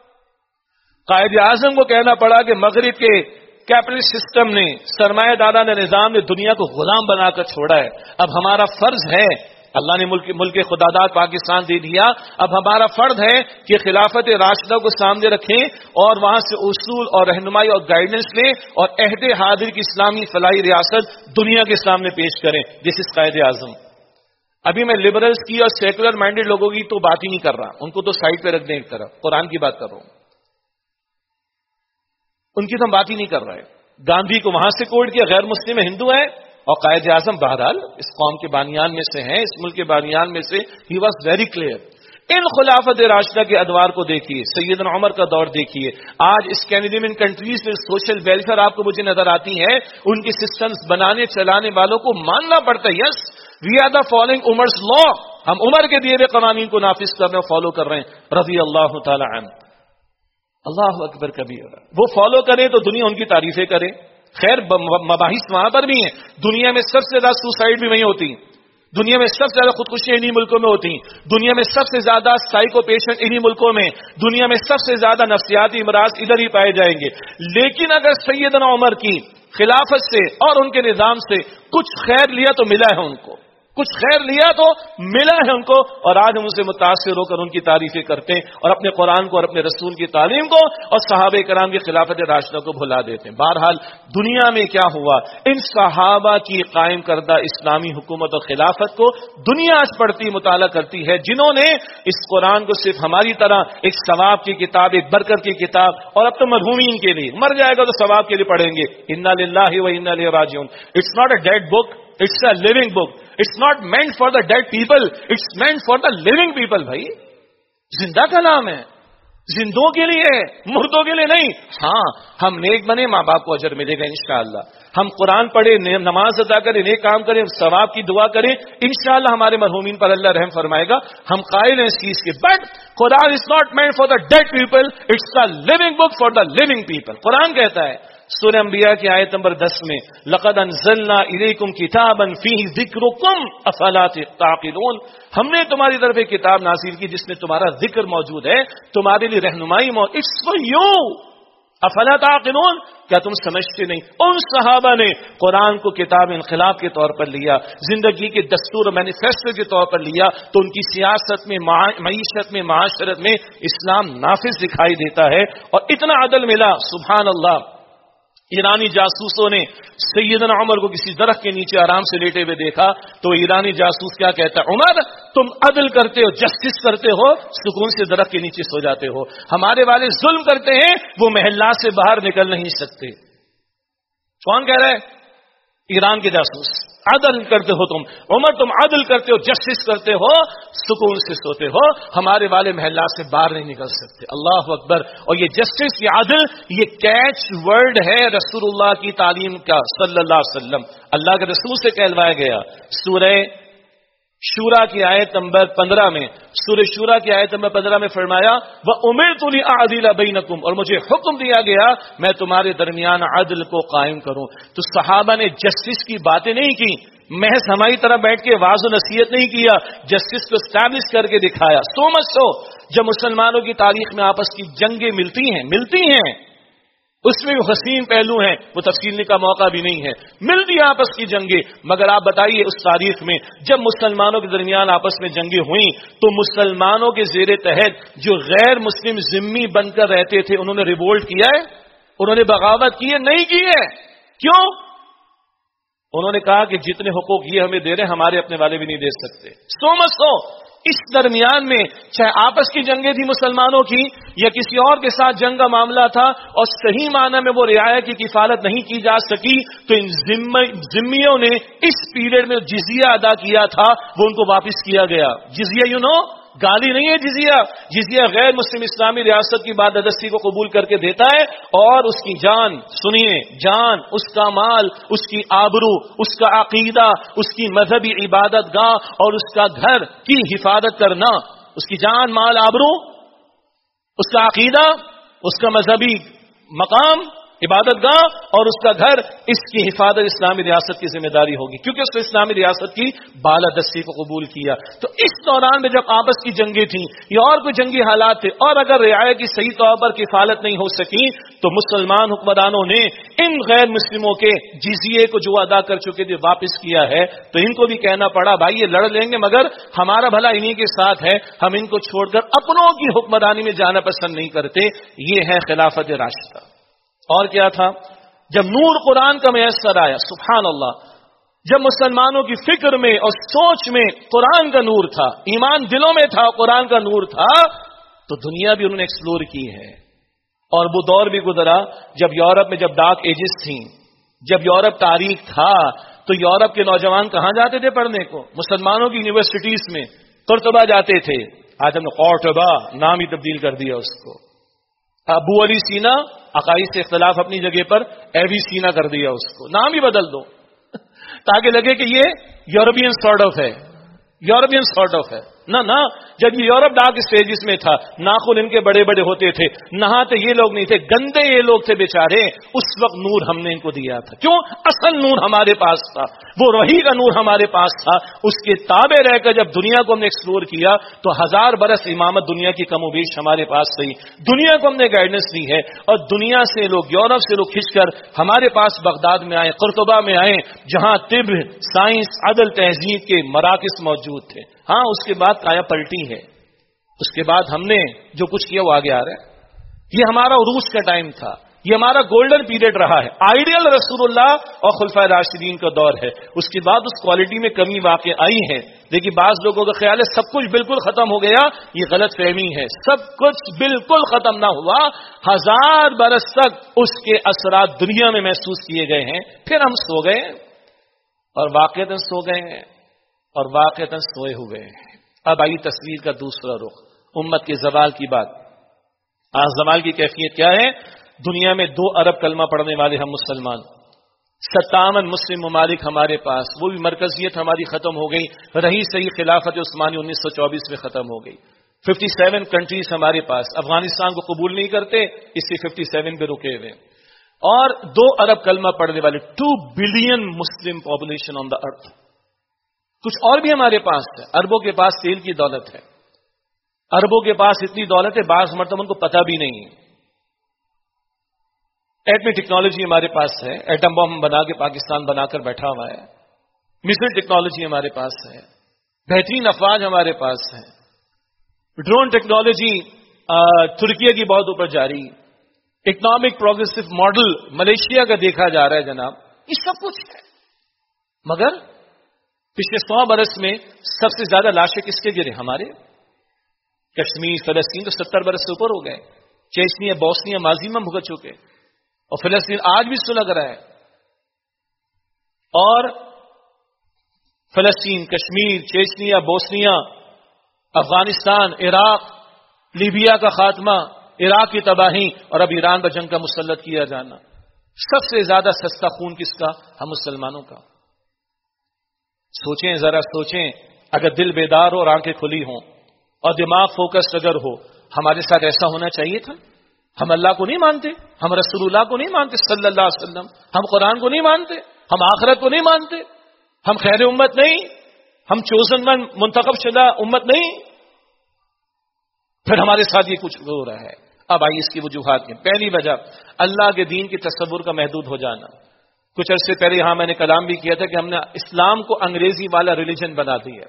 قائد اعظم کو کہنا پڑا کہ مغرب کے کیپٹلسٹ سسٹم نے، سرمایہ دارانہ نظام نے دنیا کو غلام بنا کر چھوڑا ہے. اب ہمارا فرض ہے، اللہ نے ملک خداداد پاکستان دے دیا، اب ہمارا فرض ہے کہ خلافت راشدہ کو سامنے رکھیں اور وہاں سے اصول اور رہنمائی اور گائیڈنس لیں اور عہد حاضر کی اسلامی فلاحی ریاست دنیا کے سامنے پیش کریں. دس از قائد اعظم. ابھی میں لبرلز کی اور سیکولر مائنڈیڈ لوگوں کی تو بات ہی نہیں کر رہا، ان کو تو سائڈ پہ رکھ دیں ایک طرف، قرآن کی بات کر رہا ہوں. ان کی تو ہم بات ہی نہیں کر رہے. گاندھی کو وہاں سے کوڈ کیا، غیر مسلم ہندو ہے، اور قائد اعظم بہرحال اس قوم کے بانیان میں سے ہیں، اس ملک کے بانیان میں سے. He was very clear. ان خلافت راشدہ کے ادوار کو دیکھیے، سیدنا عمر کا دور دیکھیے. آج اسکینڈینیوین کنٹریز میں سوشل ویلفیئر آپ کو مجھے نظر آتی ہے، ان کی سسٹمز بنانے چلانے والوں کو ماننا پڑتا ہے. یس وی آر دا فالوئنگ عمر's لا، ہم عمر کے دیے ہوئے قوانین کو نافذ کر رہے ہیں، فالو کر رہے ہیں رضی اللہ تعالی عنہ. اللہ اکبر کبیر. وہ فالو کریں تو دنیا ان کی تعریفیں کرے. خیر مباحث وہاں پر بھی ہیں. دنیا میں سب سے زیادہ سوسائڈ بھی وہیں ہوتی ہیں. دنیا میں سب سے زیادہ خودکشیاں انہی ملکوں میں ہوتی ہیں، دنیا میں سب سے زیادہ سائیکو پیشنٹ انہی ملکوں میں، دنیا میں سب سے زیادہ نفسیاتی امراض ادھر ہی پائے جائیں گے. لیکن اگر سیدنا عمر کی خلافت سے اور ان کے نظام سے کچھ خیر لیا تو ملا ہے ان کو، کچھ خیر لیا تو ملا ہے ان کو، اور آج ہم اسے متاثر ہو کر ان کی تعریفیں کرتے ہیں اور اپنے قرآن کو اور اپنے رسول کی تعلیم کو اور صحابہ کرام کی خلافت راشدہ کو بھلا دیتے ہیں. بہرحال دنیا میں کیا ہوا، ان صحابہ کی قائم کردہ اسلامی حکومت اور خلافت کو دنیا آج پڑھتی مطالعہ کرتی ہے، جنہوں نے اس قرآن کو صرف ہماری طرح ایک ثواب کی کتاب، ایک برکت کی کتاب، اور اب تو مرحومین کے لیے، مر جائے گا تو ثواب کے لیے پڑھیں گے، انا للہ و انا الیہ راجعون. It's not a dead book, it's a living book. It's not meant for the dead people, it's meant for the living people. بھائی زندہ کلام ہے، زندوں کے لیے، مردوں کے لیے نہیں. ہاں ہم نیک بنے، ماں باپ کو اجر ملے گا انشاءاللہ. ہم قرآن پڑھیں، نماز ادا کریں، نیک کام کریں، ثواب کی دعا کریں، انشاءاللہ ہمارے مرحومین پر اللہ رحم فرمائے گا. ہم قائل ہیں اس چیز کے. بٹ قرآن is not meant for the dead people, it's the living book for the living people. قرآن کہتا ہے سورہ انبیاء کی آیت نمبر 10 میں، لقد انزلنا الیکم کتابا فیہ ذکرکم افلا تعقلون. ہم نے تمہاری طرف ایک کتاب نازل کی جس میں تمہارا ذکر موجود ہے، تمہارے لیے رہنمائی موجود. اٹس فار یو افلا تعقلون. کیا تم سمجھتے نہیں؟ ان صحابہ نے قرآن کو کتاب انقلاب کے طور پر لیا، زندگی کے دستور اور مینیفیسٹو کے طور پر لیا، تو ان کی سیاست میں، معیشت میں، معاشرت میں اسلام نافذ دکھائی دیتا ہے. اور اتنا عدل ملا، سبحان اللہ. ایرانی جاسوسوں نے سیدنا عمر کو کسی درخت کے نیچے آرام سے لیٹے ہوئے دیکھا تو ایرانی جاسوس کیا کہتا ہے، عمر تم عدل کرتے ہو، جسٹس کرتے ہو، سکون سے درخت کے نیچے سو جاتے ہو. ہمارے والے ظلم کرتے ہیں، وہ محلات سے باہر نکل نہیں سکتے. کون کہہ رہا ہے؟ ایران کے جاسوس. عدل کرتے ہو تم، عمر تم عدل کرتے ہو، جسٹس کرتے ہو، سکون سے سوتے ہو، ہمارے والے محلات سے باہر نہیں نکل سکتے. اللہ اکبر. اور یہ جسٹس، یہ عدل، یہ کیچ ورڈ ہے رسول اللہ کی تعلیم کا صلی اللہ علیہ وسلم. اللہ کے رسول سے کہلوایا گیا. سورہ شورا کی آیت نمبر 15 میں، سورہ شورا کی آیت نمبر 15 میں فرمایا وَأُمِرْتُ لِأَعْدِلَ بَيْنَكُمْ، اور مجھے حکم دیا گیا میں تمہارے درمیان عدل کو قائم کروں. تو صحابہ نے جسٹس کی باتیں نہیں کی، محض ہماری طرح بیٹھ کے واضح و نصیحت نہیں کیا، جسٹس کو اسٹیبلش کر کے دکھایا. سو مچ سو جب مسلمانوں کی تاریخ میں آپس کی جنگیں ملتی ہیں اس میں بھی حسین پہلو ہیں، وہ تفصیل کا موقع بھی نہیں ہے، ملتی آپس کی جنگیں. مگر آپ بتائیے اس تاریخ میں جب مسلمانوں کے درمیان آپس میں جنگیں ہوئیں تو مسلمانوں کے زیر تحت جو غیر مسلم ذمہ بن کر رہتے تھے انہوں نے ریوولٹ کیا ہے؟ انہوں نے بغاوت کی ہے؟ نہیں کی ہے. کیوں؟ انہوں نے کہا کہ جتنے حقوق یہ ہمیں دے رہے ہیں ہمارے اپنے والے بھی نہیں دے سکتے. سو مچ سو اس درمیان میں چاہے آپس کی جنگیں تھی مسلمانوں کی یا کسی اور کے ساتھ جنگ کا معاملہ تھا اور صحیح معنی میں وہ رعایت کی کفالت نہیں کی جا سکی تو ان ذمیوں نے اس پیریڈ میں جزیہ ادا کیا تھا وہ ان کو واپس کیا گیا. جزیہ گالی نہیں ہے، جزیہ غیر مسلم اسلامی ریاست کی باددستی کو قبول کر کے دیتا ہے اور اس کی جان، سنیے، جان، اس کا مال، اس کی آبرو، اس کا عقیدہ، اس کی مذہبی عبادت گاہ اور اس کا گھر کی حفاظت کرنا. اس کی جان، مال، آبرو، اس کا عقیدہ، اس کا مذہبی مقام، عبادت گاہ اور اس کا گھر، اس کی حفاظت اسلامی ریاست کی ذمہ داری ہوگی کیونکہ اس نے اسلامی ریاست کی بالادستی کو قبول کیا. تو اس دوران میں جب آپس کی جنگیں تھیں یا اور کوئی جنگی حالات تھے اور اگر رعایت کی صحیح طور پر کفالت نہیں ہو سکی تو مسلمان حکمرانوں نے ان غیر مسلموں کے جزیے کو جو ادا کر چکے تھے واپس کیا ہے. تو ان کو بھی کہنا پڑا بھائی یہ لڑ لیں گے مگر ہمارا بھلا انہی کے ساتھ ہے، ہم ان کو چھوڑ کر اپنوں کی حکمرانی میں جانا پسند نہیں کرتے. یہ ہے خلافت راشدہ. اور کیا تھا؟ جب نور قرآن کا میسر آیا، سبحان اللہ، جب مسلمانوں کی فکر میں اور سوچ میں قرآن کا نور تھا، ایمان دلوں میں تھا، قرآن کا نور تھا، تو دنیا بھی انہوں نے ایکسپلور کی ہے. اور وہ دور بھی گزرا جب یورپ میں جب ڈارک ایجز تھیں، جب یورپ تاریخ تھا تو یورپ کے نوجوان کہاں جاتے تھے پڑھنے کو؟ مسلمانوں کی یونیورسٹیز میں قرطبہ جاتے تھے. آج ہم نے قرطبہ نام ہی تبدیل کر دیا اس کو. ابو علی سینا عقائد سے اختلاف اپنی جگہ پر ایوی سینا کر دیا، اس کو نام ہی بدل دو تاکہ لگے کہ یہ یورپین سارٹ آف ہے، یورپین سارٹ آف ہے. نہ جب یہ یورپ ڈارک اسٹیجز میں تھا، ناخن ان کے بڑے بڑے ہوتے تھے، نہاتے یہ لوگ نہیں تھے، گندے یہ لوگ تھے بیچارے، اس وقت نور ہم نے ان کو دیا تھا. کیوں؟ اصل نور ہمارے پاس تھا، وہ وحی کا نور ہمارے پاس تھا. اس کے تابع رہ کر جب دنیا کو ہم نے ایکسپلور کیا تو 1000 برس امامت دنیا کی کم و بیش ہمارے پاس رہی. دنیا کو ہم نے گائیڈنس دی ہے، اور دنیا سے لوگ، یورپ سے لوگ کھنچ کر ہمارے پاس بغداد میں آئے، قرطبہ میں آئے، جہاں طب، سائنس، عدل، تہذیب کے مراکز موجود تھے. ہاں اس کے بعد کایا پلٹی ہے، اس کے بعد ہم نے جو کچھ کیا وہ آگے آ رہا ہے. یہ ہمارا عروج کا ٹائم تھا، یہ ہمارا گولڈن پیریڈ رہا ہے، آئیڈیل رسول اللہ اور خلفائے راشدین کا دور ہے. اس کے بعد اس کوالٹی میں کمی واقع آئی ہے. لیکن بعض لوگوں کا خیال ہے سب کچھ بالکل ختم ہو گیا، یہ غلط فہمی ہے. سب کچھ بالکل ختم نہ ہوا، 1000 برس تک اس کے اثرات دنیا میں محسوس کیے گئے ہیں. پھر ہم سو گئے اور واقعتاً سو گئے ہیں اور واقعتاً سوئے ہوئے ہیں. اب آئی تصویر کا دوسرا رخ، امت کے زوال کی بات. آج زوال کی کیفیت کیا ہے؟ دنیا میں 2 ارب کلمہ پڑھنے والے ہم مسلمان، 57 مسلم ممالک ہمارے پاس، وہ بھی مرکزیت ہماری ختم ہو گئی، رہی صحیح خلافت عثمانی 1924 میں ختم ہو گئی. 57 کنٹریز ہمارے پاس، افغانستان کو قبول نہیں کرتے، اس سے 57 پہ رکے ہوئے. اور 2 ارب کلمہ پڑھنے والے، 2 بلین مسلم پاپولیشن آن دا ارتھ. کچھ اور بھی ہمارے پاس ہے، اربوں کے پاس تیل کی دولت ہے، اربوں کے پاس اتنی دولت ہے بعض مرتبہ ان کو پتہ بھی نہیں ہے. ایٹمی ٹیکنالوجی ہمارے پاس ہے، ایٹم بم بنا کے پاکستان بنا کر بیٹھا ہوا ہے. میزائل ٹیکنالوجی ہمارے پاس ہے، بہترین افواج ہمارے پاس ہے. ڈرون ٹیکنالوجی ترکیہ کی بہت اوپر جاری. اکنامک پروگریسو ماڈل ملیشیا کا دیکھا جا رہا ہے جناب. یہ سب کچھ ہے، مگر پچھلے 100 برس میں سب سے زیادہ لاشیں کس کے گرے؟ ہمارے. کشمیر، فلسطین تو 70 برس سے اوپر ہو گئے. چیچنیا، بوسنیا ماضی میں بھگت چکے، اور فلسطین آج بھی سلگ رہا ہے. اور فلسطین، Kashmir, Chechnya, Bosnia, Afghanistan, Iraq, Libya کا خاتمہ، عراق کی تباہی، اور اب ایران پر جنگ کا مسلط کیا جانا. سب سے زیادہ سستا خون کس کا؟ ہم مسلمانوں کا. سوچیں، ذرا سوچیں، اگر دل بیدار ہو اور آنکھیں کھلی ہوں اور دماغ فوکس اگر ہو، ہمارے ساتھ ایسا ہونا چاہیے تھا. ہم اللہ کو نہیں مانتے، ہم رسول اللہ کو نہیں مانتے صلی اللہ علیہ وسلم، ہم قرآن کو نہیں مانتے، ہم آخرت کو نہیں مانتے، ہم خیر امت نہیں، ہم چوزن ون منتخب شدہ امت نہیں، پھر ہمارے ساتھ یہ کچھ ہو رہا ہے. اب آئیے اس کی وجوہات میں. پہلی وجہ اللہ کے دین کے تصور کا محدود ہو جانا. کچھ عرصے پہلے یہاں میں نے کلام بھی کیا تھا کہ ہم نے اسلام کو انگریزی والا ریلیجن بنا دیا،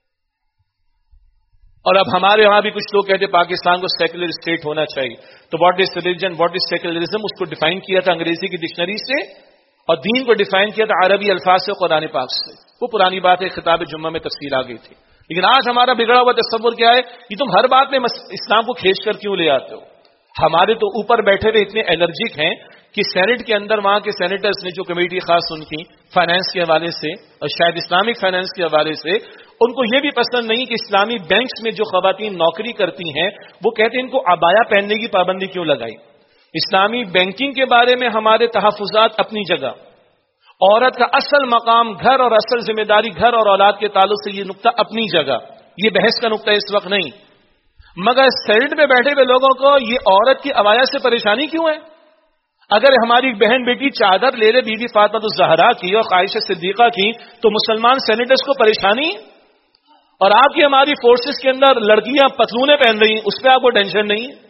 اور اب ہمارے یہاں بھی کچھ لوگ کہتے ہیں پاکستان کو سیکولر اسٹیٹ ہونا چاہیے. تو what is religion, what is secularism, اس کو ڈیفائن کیا تھا انگریزی کی ڈکشنری سے، اور دین کو ڈیفائن کیا تھا عربی الفاظ سے، قرآن پاک سے. وہ پرانی بات ہے، خطاب جمعہ میں تفصیل آ گئی تھی. لیکن آج ہمارا بگڑا ہوا تصور کیا ہے کہ تم ہر بات میں اسلام کو کھینچ کر کیوں لے آتے ہو. ہمارے تو اوپر بیٹھے ہوئے اتنے الرجک ہیں کہ سینٹ کے اندر وہاں کے سینیٹرز نے جو کمیٹی خاص ان کی فائنانس کے حوالے سے اور شاید اسلامک فائنانس کے حوالے سے، ان کو یہ بھی پسند نہیں کہ اسلامی بینکس میں جو خواتین نوکری کرتی ہیں وہ کہتے ہیں ان کو عبایا پہننے کی پابندی کیوں لگائی. اسلامی بینکنگ کے بارے میں ہمارے تحفظات اپنی جگہ، عورت کا اصل مقام گھر اور اصل ذمہ داری گھر اور اولاد کے تعلق سے یہ نقطہ اپنی جگہ، یہ بحث کا نقطہ اس وقت نہیں. مگر سینٹ میں بیٹھے ہوئے لوگوں کو یہ عورت کی عبایا سے پریشانی کیوں ہے؟ اگر ہماری بہن بیٹی چادر لے لے بی بی فاطمہ الزہرا کی اور عائشہ صدیقہ کی تو مسلمان سینیٹرز کو پریشانی، اور آپ کی ہماری فورسز کے اندر لڑکیاں پتلونے پہن رہی ہیں اس پہ آپ کو ٹینشن نہیں ہے.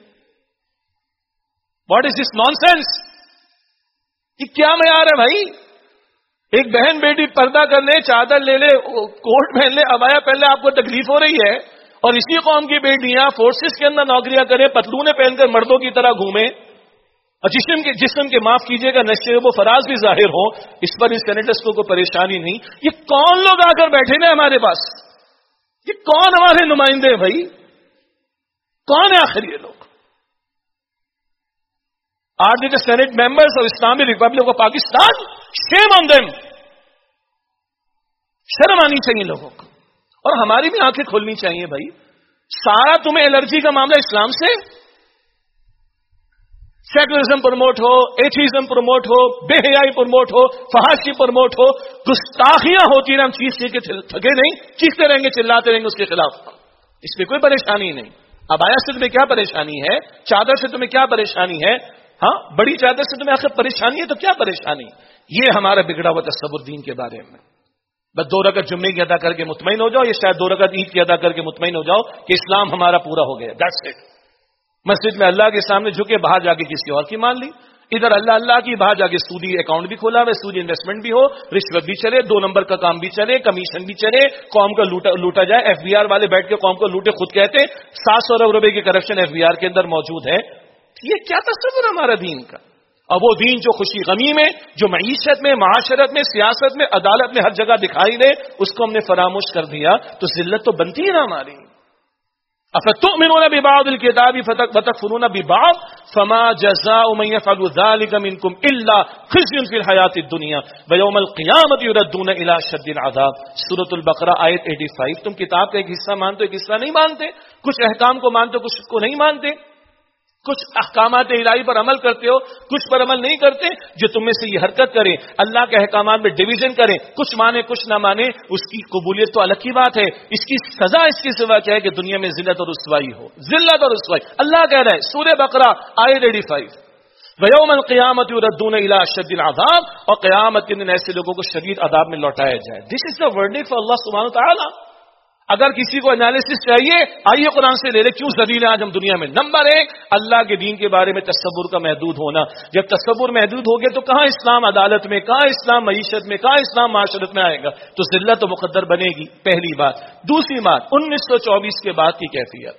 What is this nonsense? یہ کیا معیار ہے بھائی؟ ایک بہن بیٹی پردہ کر لے، چادر لے لے، کوٹ پہن لے، عبایا پہن لے، آپ کو تکلیف ہو رہی ہے، اور اسی قوم کی بیٹیاں فورسز کے اندر نوکریاں کریں، پتلونے پہن کر مردوں کی طرح گھومیں، اور جسم کے معاف کیجیے گا نشے و فراز بھی ظاہر ہو، اس پر اس سینیٹرز کو کوئی پریشانی نہیں. یہ کون لوگ آ کر بیٹھے ہیں ہمارے پاس؟ یہ کون ہمارے نمائندے ہیں بھائی؟ کون ہے آخر یہ لوگ؟ Are the Senate members of Islamic Republic of Pakistan? Shame on them. شرم آنی چاہیے لوگوں کو، اور ہماری بھی آنکھیں کھولنی چاہیے بھائی. سارا تمہیں الرجی کا معاملہ اسلام سے، سیکولرزم پروموٹ ہو، ایتھیزم پروموٹ ہو، بے حیائی پروموٹ ہو، فحاشی پروموٹ ہو، گستاخیاں ہوتی ہیں، ہم چیخ کے تھکے نہیں، چیختے رہیں گے، چلاتے رہیں گے اس کے خلاف. اس میں کوئی پریشانی نہیں. ابایا سے تمہیں کیا پریشانی ہے؟ چادر سے تمہیں کیا پریشانی ہے؟ ہاں بڑی چادر سے تمہیں آخر پریشانی ہے تو کیا پریشانی؟ یہ ہمارا بگڑا ہوا تصور دین کے بارے میں. بس 2 رکعت جمعے کی ادا کر کے مطمئن ہو جاؤ، یا شاید 2 رکعت عید کی ادا کر کے مطمئن ہو جاؤ کہ اسلام ہمارا پورا ہو گیا. That's it. مسجد میں اللہ کے سامنے جھکے، باہر جا کے کسی اور کی مان لی. ادھر اللہ کی، باہر جا کے سودی اکاؤنٹ بھی کھولا ہوا، سودی انویسٹمنٹ بھی ہو، رشوت بھی چلے، 2 نمبر کا کام بھی چلے، کمیشن بھی چلے، قوم کا لوٹا جائے. ایف بی آر والے بیٹھ کے قوم کو لوٹے، خود کہتے 700 ارب روپے کی کرپشن ایف بی آر کے اندر موجود ہے. یہ کیا تصور ہمارا دین کا؟ اور وہ دین جو خوشی غمی میں، جو معیشت میں، معاشرت میں، سیاست میں، عدالت میں ہر جگہ دکھائی دے، اس کو ہم نے فراموش کر دیا تو ذلت تو بنتی ہے نا ہماری. افتؤمنون ببعض الكتاب وتكفرون ببعض فما جزاء من يفعل ذلك منكم الا خزي في الحياة الدنيا ويوم القيامة يردون الى اشد العذاب. سورۃ البقرہ آیت 85. تم کتاب کا ایک حصہ مانتے ہو، ایک حصہ نہیں مانتے، کچھ احکام کو مانتے ہو، کچھ کو نہیں مانتے، کچھ احکامات الہی پر عمل کرتے ہو، کچھ پر عمل نہیں کرتے. جو تم میں سے یہ حرکت کرے، اللہ کے احکامات میں ڈویژن کرے، کچھ مانے کچھ نہ مانے، اس کی قبولیت تو الگ کی بات ہے. اس کی سزا اس کی سوا کیا ہے کہ دنیا میں ذلت اور رسوائی ہو. ذلت اور رسوائی اللہ کہہ رہا ہے سورہ بقرہ آیت 85. وَيَوْمَ الْقِيَامَةِ يُرَدُّونَ إِلَىٰ أَشَدِّ الْعَذَابِ. اور قیامت کے دن ایسے لوگوں کو شدید عذاب میں لوٹایا جائے. دس از دا ورڈکٹ فار اللہ سبحانہ وتعالی. اگر کسی کو انالیسس چاہیے آئیے قرآن سے لے لے کیوں ذلیل ہیں آج ہم دنیا میں. نمبر 1 اللہ کے دین کے بارے میں تصور کا محدود ہونا. جب تصور محدود ہو گیا تو کہاں اسلام عدالت میں، کہاں اسلام معیشت میں، کہاں اسلام معاشرت میں آئے گا؟ تو ذلت و مقدر بنے گی. پہلی بات. دوسری بات 1924 کے بعد کی کیفیت.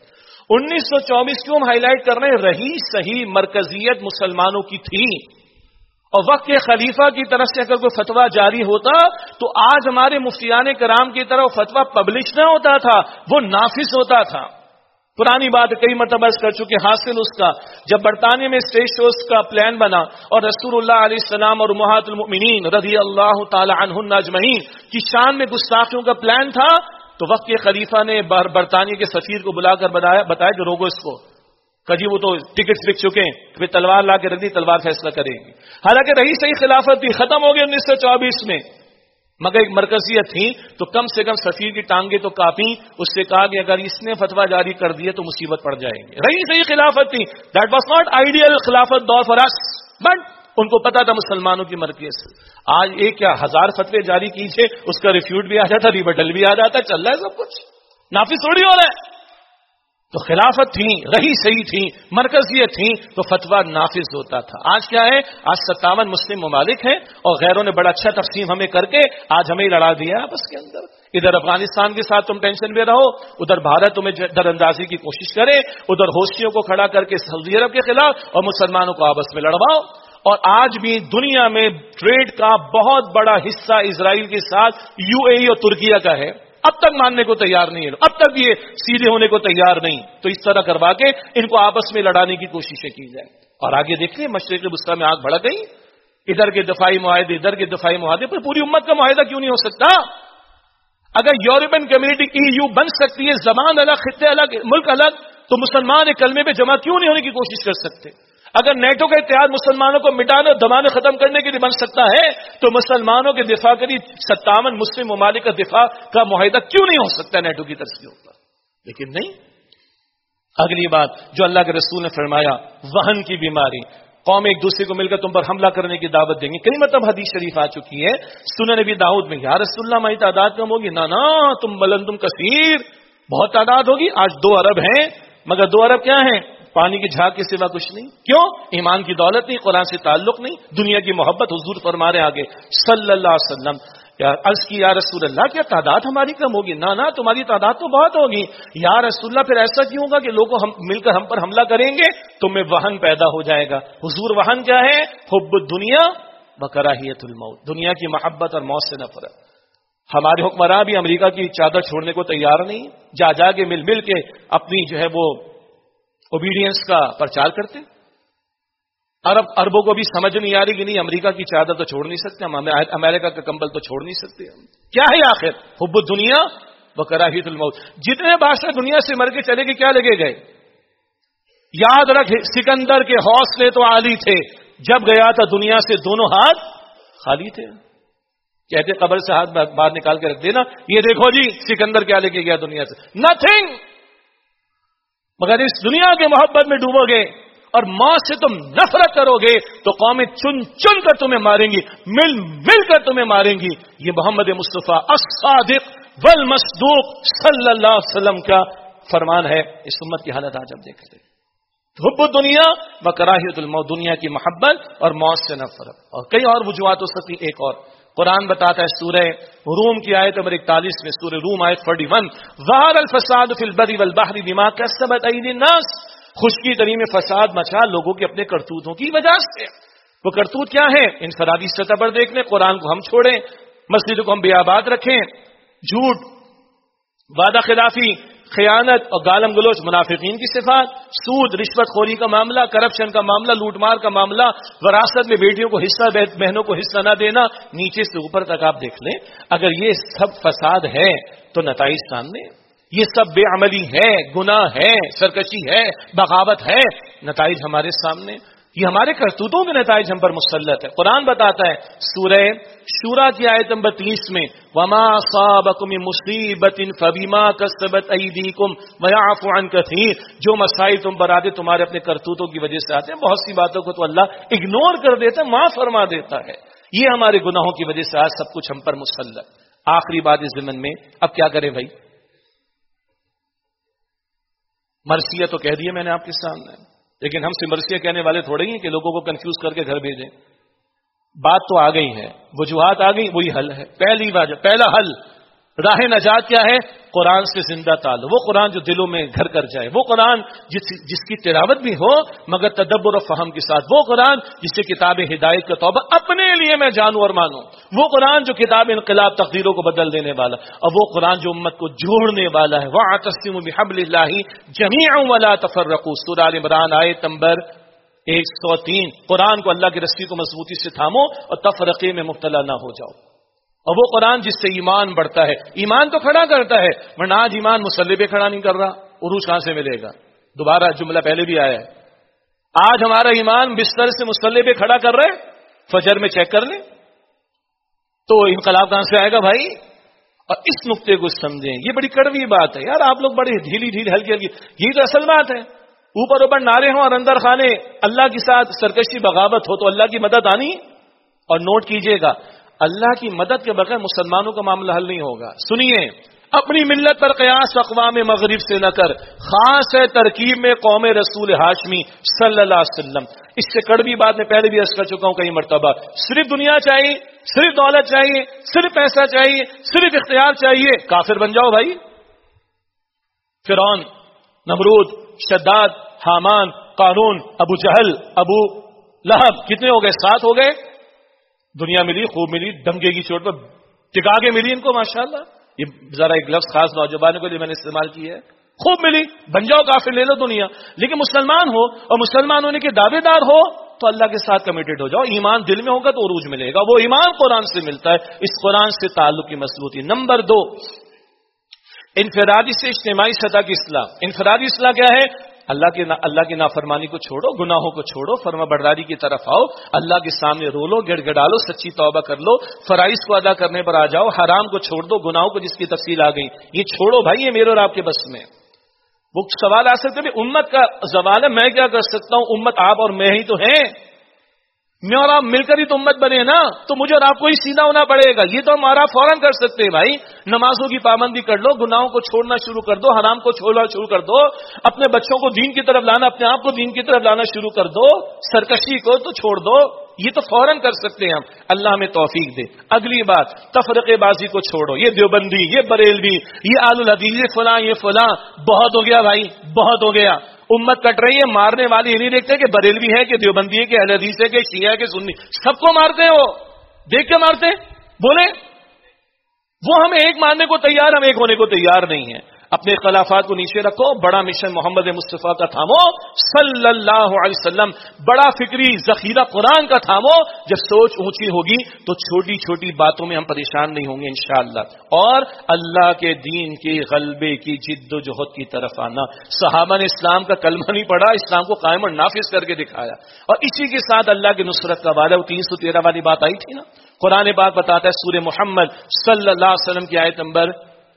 1924 کیوں ہم ہائی لائٹ کر رہے ہیں؟ رہی صحیح مرکزیت مسلمانوں کی تھی، اور وقت کے خلیفہ کی طرف سے اگر کوئی فتویٰ جاری ہوتا تو آج ہمارے مفتیان کرام کی طرح فتویٰ پبلش نہ ہوتا تھا، وہ نافذ ہوتا تھا. پرانی بات کئی مرتبہ کر چکے. حاصل اس کا جب برطانیہ میں اسٹیج شوز کا پلان بنا اور رسول اللہ علیہ السلام اور امہات المؤمنین رضی اللہ تعالی عنہن اجمعین کی شان میں گستاخیوں کا پلان تھا، تو وقت کے خلیفہ نے برطانیہ کے سفیر کو بلا کر بتایا کہ روکو اس کو. جی وہ تو ٹکٹس بک چکے ہیں، پھر تلوار لا کے رکھ دی، تلوار فیصلہ کرے گی. حالانکہ رہی صحیح خلافت تھی، ختم ہو گئی 1924 میں، مگر ایک مرکزیت تھی. تو کم سے کم سفیر کی ٹانگیں تو کاپی. اس سے کہا کہ اگر اس نے فتویٰ جاری کر دیے تو مصیبت پڑ جائے گی. رہی صحیح خلافت تھی. دیٹ واز ناٹ آئیڈیل خلافت دور فار اس، بٹ ان کو پتا تھا مسلمانوں کی مرکز. آج ایک یا 1000 فتوے جاری کیجیے، اس کا ریفیوٹ بھی آ جاتا، ریبٹل بھی آ جاتا، چل رہا ہے سب کچھ، نافذ تھوڑی ہو رہا ہے. تو خلافت تھی، رہی صحیح تھی، مرکزیت تھی، تو فتویٰ نافذ ہوتا تھا. آج کیا ہے؟ آج 57 مسلم ممالک ہیں اور غیروں نے بڑا اچھا تقسیم ہمیں کر کے آج ہمیں لڑا دیا آپس کے اندر. ادھر افغانستان کے ساتھ تم ٹینشن میں رہو، ادھر بھارت تمہیں در اندازی کی کوشش کرے، ادھر حوثیوں کو کھڑا کر کے سعودی عرب کے خلاف اور مسلمانوں کو آپس میں لڑواؤ. اور آج بھی دنیا میں ٹریڈ کا بہت بڑا حصہ اسرائیل کے ساتھ UAE اور ترکیہ کا ہے. اب تک ماننے کو تیار نہیں ہے، اب تک یہ سیدھے ہونے کو تیار نہیں. تو اس طرح کروا کے ان کو آپس میں لڑانے کی کوششیں کی جائے. اور آگے دیکھیں مشرق وسطیٰ میں آگ بھڑک گئی. ادھر کے دفاعی معاہدے، ادھر کے دفاعی معاہدے پر پوری امت کا معاہدہ کیوں نہیں ہو سکتا؟ اگر یورپین کمیونٹی EU بن سکتی ہے، زبان الگ، خطے الگ، ملک الگ، تو مسلمان ایک کلمے پہ جمع کیوں نہیں ہونے کی کوشش کر سکتے؟ اگر نیٹو کا اتحاد مسلمانوں کو مٹانے اور دبانے ختم کرنے کے لیے بن سکتا ہے تو مسلمانوں کے دفاع کے لیے 57 مسلم ممالک کا دفاع کا معاہدہ کیوں نہیں ہو سکتا نیٹو کی طرف سے ہوتا؟ لیکن نہیں. اگلی بات جو اللہ کے رسول نے فرمایا، وہن کی بیماری. قوم ایک دوسرے کو مل کر تم پر حملہ کرنے کی دعوت دیں گے. کئی مرتبہ حدیث شریف آ چکی ہے سنن نبی داؤد میں، یا رسول اللہ ہماری تعداد کم ہوگی. نا تم بلندم کثیر، بہت تعداد ہوگی. آج 2 ارب ہیں، مگر 2 ارب کیا ہیں؟ پانی کی جھاگ کے سوا کچھ نہیں. کیوں؟ ایمان کی دولت نہیں، قرآن سے تعلق نہیں، دنیا کی محبت. حضور فرما رہے آگے صلی اللہ علیہ وسلم، عرض کی یا رسول اللہ کیا تعداد ہماری کم ہوگی؟ نا تمہاری تعداد تو بہت ہوگی. یا رسول اللہ پھر ایسا کیوں ہوگا کہ لوگ مل کر ہم پر حملہ کریں گے؟ تمہیں وہن پیدا ہو جائے گا. حضور وہن کیا ہے؟ حب الدنیا وکراہیت الموت، دنیا کی محبت اور موت سے نفرت. ہمارے حکمراں بھی امریکہ کی چادر چھوڑنے کو تیار نہیں، جا کے مل کے اپنی جو ہے وہ اوبیڈینس کا پرچار کرتے. عربوں کو بھی سمجھ نہیں آ رہی کہ نہیں امریکہ کی چادر تو چھوڑ نہیں سکتے ہم، امریکہ کا کمبل تو چھوڑ نہیں سکتے ہم. کیا ہے آخر؟ حب الدنیا وکراہیت الموت. جتنے بادشاہ دنیا سے مر کے چلے گئے کیا لگے گئے؟ یاد رکھ سکندر کے حوصلے تو عالی تھے، جب گیا تھا دنیا سے دونوں ہاتھ خالی تھے. کہتے قبر سے ہاتھ باہر نکال کے رکھ دینا، یہ دیکھو جی سکندر کیا لے کے گیا دنیا سے. نتھنگ. مگر اس دنیا کے محبت میں ڈوبو گے اور موت سے تم نفرت کرو گے تو قومیں چن چن کر تمہیں ماریں گی، مل مل کر تمہیں ماریں گی۔ یہ محمد مصطفیٰ الصادق والمصدوق صلی اللہ علیہ وسلم کا فرمان ہے۔ اس امت کی حالت آج ہم دیکھتے ہیں، حب الدنیا و کراہیت الموت، دنیا کی محبت اور موت سے نفرت، اور کئی اور وجوہات ہو سکتی۔ ایک اور قرآن بتاتا ہے سورہ روم کی آیت نمبر 41 میں، سورہ روم آیت 41، ظہر الفساد فی البر والبحر بما کسبت ایدی الناس، خشکی تری میں فساد مچا لوگوں کے اپنے کرتوتوں کی وجہ سے۔ وہ کرتوت کیا ہے؟ انفرادی سطح پر دیکھ لیں، قرآن کو ہم چھوڑیں، مسجد کو ہم بے آباد رکھیں، جھوٹ، وعدہ خلافی، خیانت اور گالم گلوچ منافقین کی صفات، سود، رشوت خوری کا معاملہ، کرپشن کا معاملہ، لوٹ مار کا معاملہ، وراثت میں بیٹیوں کو حصہ بہنوں کو حصہ نہ دینا، نیچے سے اوپر تک آپ دیکھ لیں، اگر یہ سب فساد ہے تو نتائج سامنے، یہ سب بے عملی ہے، گناہ ہے، سرکشی ہے، بغاوت ہے، نتائج ہمارے سامنے، یہ ہمارے کرتوتوں کے نتائج ہم پر مسلط ہے۔ قرآن بتاتا ہے سورہ شورا کی آیت نمبر 30 میں، وما اصابکم من مصیبت فبما کسبت ایدیکم ویعفو عن کثیر، جو مسائل تم پر آتے تمہارے اپنے کرتوتوں کی وجہ سے آتے ہیں، بہت سی باتوں کو تو اللہ اگنور کر دیتا ہے، معاف فرما دیتا ہے، یہ ہمارے گناہوں کی وجہ سے آج سب کچھ ہم پر مسلط۔ آخری بات اس ضمن میں، اب کیا کریں بھائی؟ مرثیہ تو کہہ دیے میں نے آپ کے سامنے، لیکن ہم سے مرثیہ کہنے والے تھوڑے ہی ہیں کہ لوگوں کو کنفیوز کر کے گھر بھیجیں۔ بات تو آ گئی ہے، وجوہات آ گئی، وہی حل ہے۔ پہلا حل، راہ نجات کیا ہے؟ قرآن سے زندہ تعلق، وہ قرآن جو دلوں میں گھر کر جائے، وہ قرآن جس کی تلاوت بھی ہو مگر تدبر و فہم کے ساتھ، وہ قرآن جسے کتاب ہدایت کا توبہ اپنے لیے میں جانوں اور مانوں، وہ قرآن جو کتاب انقلاب تقدیروں کو بدل دینے والا، اور وہ قرآن جو امت کو جوڑنے والا ہے۔ وَاعْتَصِمُوا بِحَبْلِ اللَّهِ جَمِيعًا وَلَا تَفَرَّقُوا، سورہ ال عمران آیت نمبر 103۔ قرآن کو اللہ کی رسی کو مضبوطی سے تھامو اور تفرقے میں مبتلا نہ ہو جاؤ، اور وہ قرآن جس سے ایمان بڑھتا ہے، ایمان تو کھڑا کرتا ہے، ورنہ آج ایمان مصلی پہ کھڑا نہیں کر رہا، عروج کہاں سے ملے گا؟ دوبارہ جملہ پہلے بھی آیا ہے، آج ہمارا ایمان بستر سے مصلی پہ کھڑا کر رہے، فجر میں چیک کر لیں تو انقلاب کہاں سے آئے گا بھائی؟ اور اس نقطے کو سمجھیں، یہ بڑی کڑوی بات ہے یار، آپ لوگ بڑی ڈھیلی ہلکی ہلکی، یہی تو اصل بات ہے۔ اوپر اوپر نعرے ہوں اور اندر خانے اللہ کے ساتھ سرکشی بغاوت ہو تو اللہ کی مدد آنی، اور نوٹ کیجئے گا اللہ کی مدد کے بغیر مسلمانوں کا معاملہ حل نہیں ہوگا۔ سنیے، اپنی ملت پر قیاس اقوام مغرب سے نہ کر، خاص ہے ترکیب میں قوم رسول ہاشمی صلی اللہ علیہ وسلم۔ اس سے کڑوی بات میں پہلے بھی عرض کر چکا ہوں کئی مرتبہ، صرف دنیا چاہیے، صرف دولت چاہیے، صرف پیسہ چاہیے، صرف اختیار چاہیے، کافر بن جاؤ بھائی۔ فرعون، نمرود، شداد، حامان، قارون، ابو جہل، ابو لہب، کتنے ہو گئے؟ 7 ہو گئے۔ دنیا ملی، خوب ملی، ڈنگے کی چوٹ پر ٹکا کے ملی ان کو، ماشاءاللہ۔ یہ ذرا ایک لفظ خاص نوجوانوں کے لیے میں نے استعمال کیا ہے، خوب ملی، بن جاؤ کافر، لے لو دنیا، لیکن مسلمان ہو اور مسلمان ہونے کے دعوے دار ہو تو اللہ کے ساتھ کمیٹڈ ہو جاؤ، ایمان دل میں ہوگا تو عروج ملے گا، وہ ایمان قرآن سے ملتا ہے، اس قرآن سے تعلق کی مضبوطی۔ نمبر 2، انفرادی سے اجتماعی سطح کی اصلاح۔ انفرادی اصلاح کیا ہے؟ اللہ کی نافرمانی کو چھوڑو، گناہوں کو چھوڑو، فرما برداری کی طرف آؤ، اللہ کے سامنے رو لو، گڑ گڑا لو، سچی توبہ کر لو، فرائض کو ادا کرنے پر آ جاؤ، حرام کو چھوڑ دو، گناہوں کو جس کی تفصیل آ گئی یہ چھوڑو بھائی، یہ میرے اور آپ کے بس میں۔ وہ سوال آ سکتے ہیں امت کا زوال ہے، میں کیا کر سکتا ہوں؟ امت آپ اور میں ہی تو ہیں، میں اور آپ مل کر ہی تو امت بنے نا، تو مجھے اور آپ کو ہی سیدھا ہونا پڑے گا، یہ تو ہمارا فوراً کر سکتے ہیں بھائی۔ نمازوں کی پابندی کر لو، گناہوں کو چھوڑنا شروع کر دو، حرام کو چھوڑنا شروع کر دو، اپنے بچوں کو دین کی طرف لانا، اپنے آپ کو دین کی طرف لانا شروع کر دو، سرکشی کو تو چھوڑ دو، یہ تو فوراً کر سکتے ہیں ہم، اللہ ہمیں توفیق دے۔ اگلی بات، تفرقے بازی کو چھوڑو، یہ دیوبندی، یہ بریلوی، یہ آل الحدیث، یہ فلاں بہت ہو گیا بھائی، بہت ہو گیا۔ امت کٹ رہی ہے، مارنے والے یہ نہیں دیکھتے کہ بریلوی ہے کہ دیوبندی ہے کہ اہل حدیث ہے کہ شیعہ ہے کہ سنی، سب کو مارتے ہیں، وہ دیکھ کے مارتے ہیں، بولے وہ ہم ایک ماننے کو تیار، ہم ایک ہونے کو تیار نہیں ہیں۔ اپنے اختلافات کو نیچے رکھو، بڑا مشن محمد مصطفیٰ کا تھامو صلی اللہ علیہ وسلم، بڑا فکری ذخیرہ قرآن کا تھامو، جب سوچ اونچی ہوگی تو چھوٹی چھوٹی باتوں میں ہم پریشان نہیں ہوں گے انشاءاللہ، اور اللہ کے دین کے غلبے کی جد و جہد کی طرف آنا۔ صحابہ نے اسلام کا کلمہ نہیں پڑھا، اسلام کو قائم اور نافذ کر کے دکھایا، اور اسی کے ساتھ اللہ کی نصرت کا وعدہ، وہ 313 والی بات آئی تھی نا، قرآن پاک بتاتا ہے سورہ محمد صلی اللہ علیہ وسلم کی آیت نمبر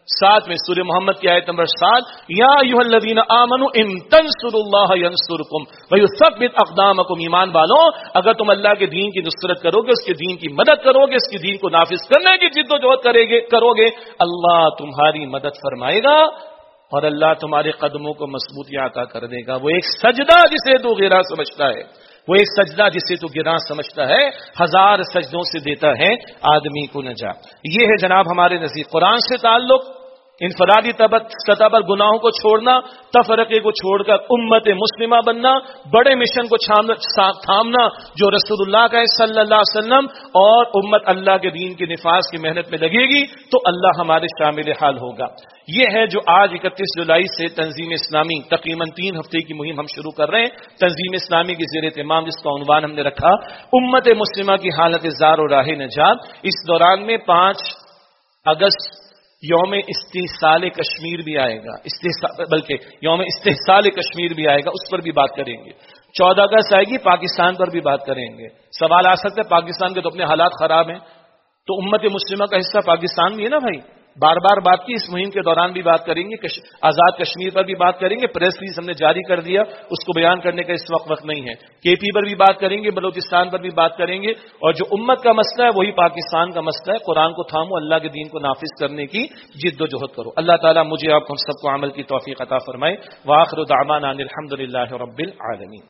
7 میں سورہ محمد کی آیت نمبر 7، یا ایھا الذین آمنوا ان تنصروا اللہ ینصرکم ویثبت اقدامکم، ایمان والوں اگر تم اللہ کے دین کی نصرت کرو گے، اس کے دین کی مدد کرو گے، اس کے دین کو نافذ کرنے کی جد و جہد کرو گے، اللہ تمہاری مدد فرمائے گا اور اللہ تمہارے قدموں کو مضبوطی عطا کر دے گا۔ وہ ایک سجدہ جسے تو گرا سمجھتا ہے، وہ ایک سجدہ جسے تو گراں سمجھتا ہے، 1000 سجدوں سے دیتا ہے آدمی کو نجات۔ یہ ہے جناب ہمارے نزدیک قرآن سے تعلق، انفرادی سطح پر گناہوں کو چھوڑنا، تفرقے کو چھوڑ کر امت مسلمہ بننا، بڑے مشن کو تھامنا جو رسول اللہ کا ہے صلی اللہ علیہ وسلم، اور امت اللہ کے دین کے نفاذ کی محنت میں لگے گی تو اللہ ہمارے شامل حال ہوگا۔ یہ ہے جو آج 31 جولائی سے تنظیم اسلامی تقریباً 3 ہفتے کی مہم ہم شروع کر رہے ہیں۔ تنظیم اسلامی کی زیر اہتمام جس کا عنوان ہم نے رکھا امت مسلمہ کی حالت زار و راہ نجات۔ اس دوران میں 5 اگست یوم استحصال کشمیر بھی آئے گا، بلکہ یوم استحصال کشمیر بھی آئے گا، اس پر بھی بات کریں گے۔ 14 اگست آئے گی، پاکستان پر بھی بات کریں گے۔ سوال آ سکتا ہے پاکستان کے تو اپنے حالات خراب ہیں، تو امت مسلمہ کا حصہ پاکستان بھی ہے نا بھائی، بار بار بات کی، اس مہم کے دوران بھی بات کریں گے، آزاد کشمیر پر بھی بات کریں گے، پریس ریلیز ہم نے جاری کر دیا، اس کو بیان کرنے کا اس وقت نہیں ہے، کے پی پر بھی بات کریں گے، بلوچستان پر بھی بات کریں گے، اور جو امت کا مسئلہ ہے وہی پاکستان کا مسئلہ ہے۔ قرآن کو تھامو، اللہ کے دین کو نافذ کرنے کی جد و جہد کرو۔ اللہ تعالیٰ مجھے آپ ہم سب کو عمل کی توفیق عطا فرمائے۔ وآخر دعوانا ان الحمد للہ رب العالمین۔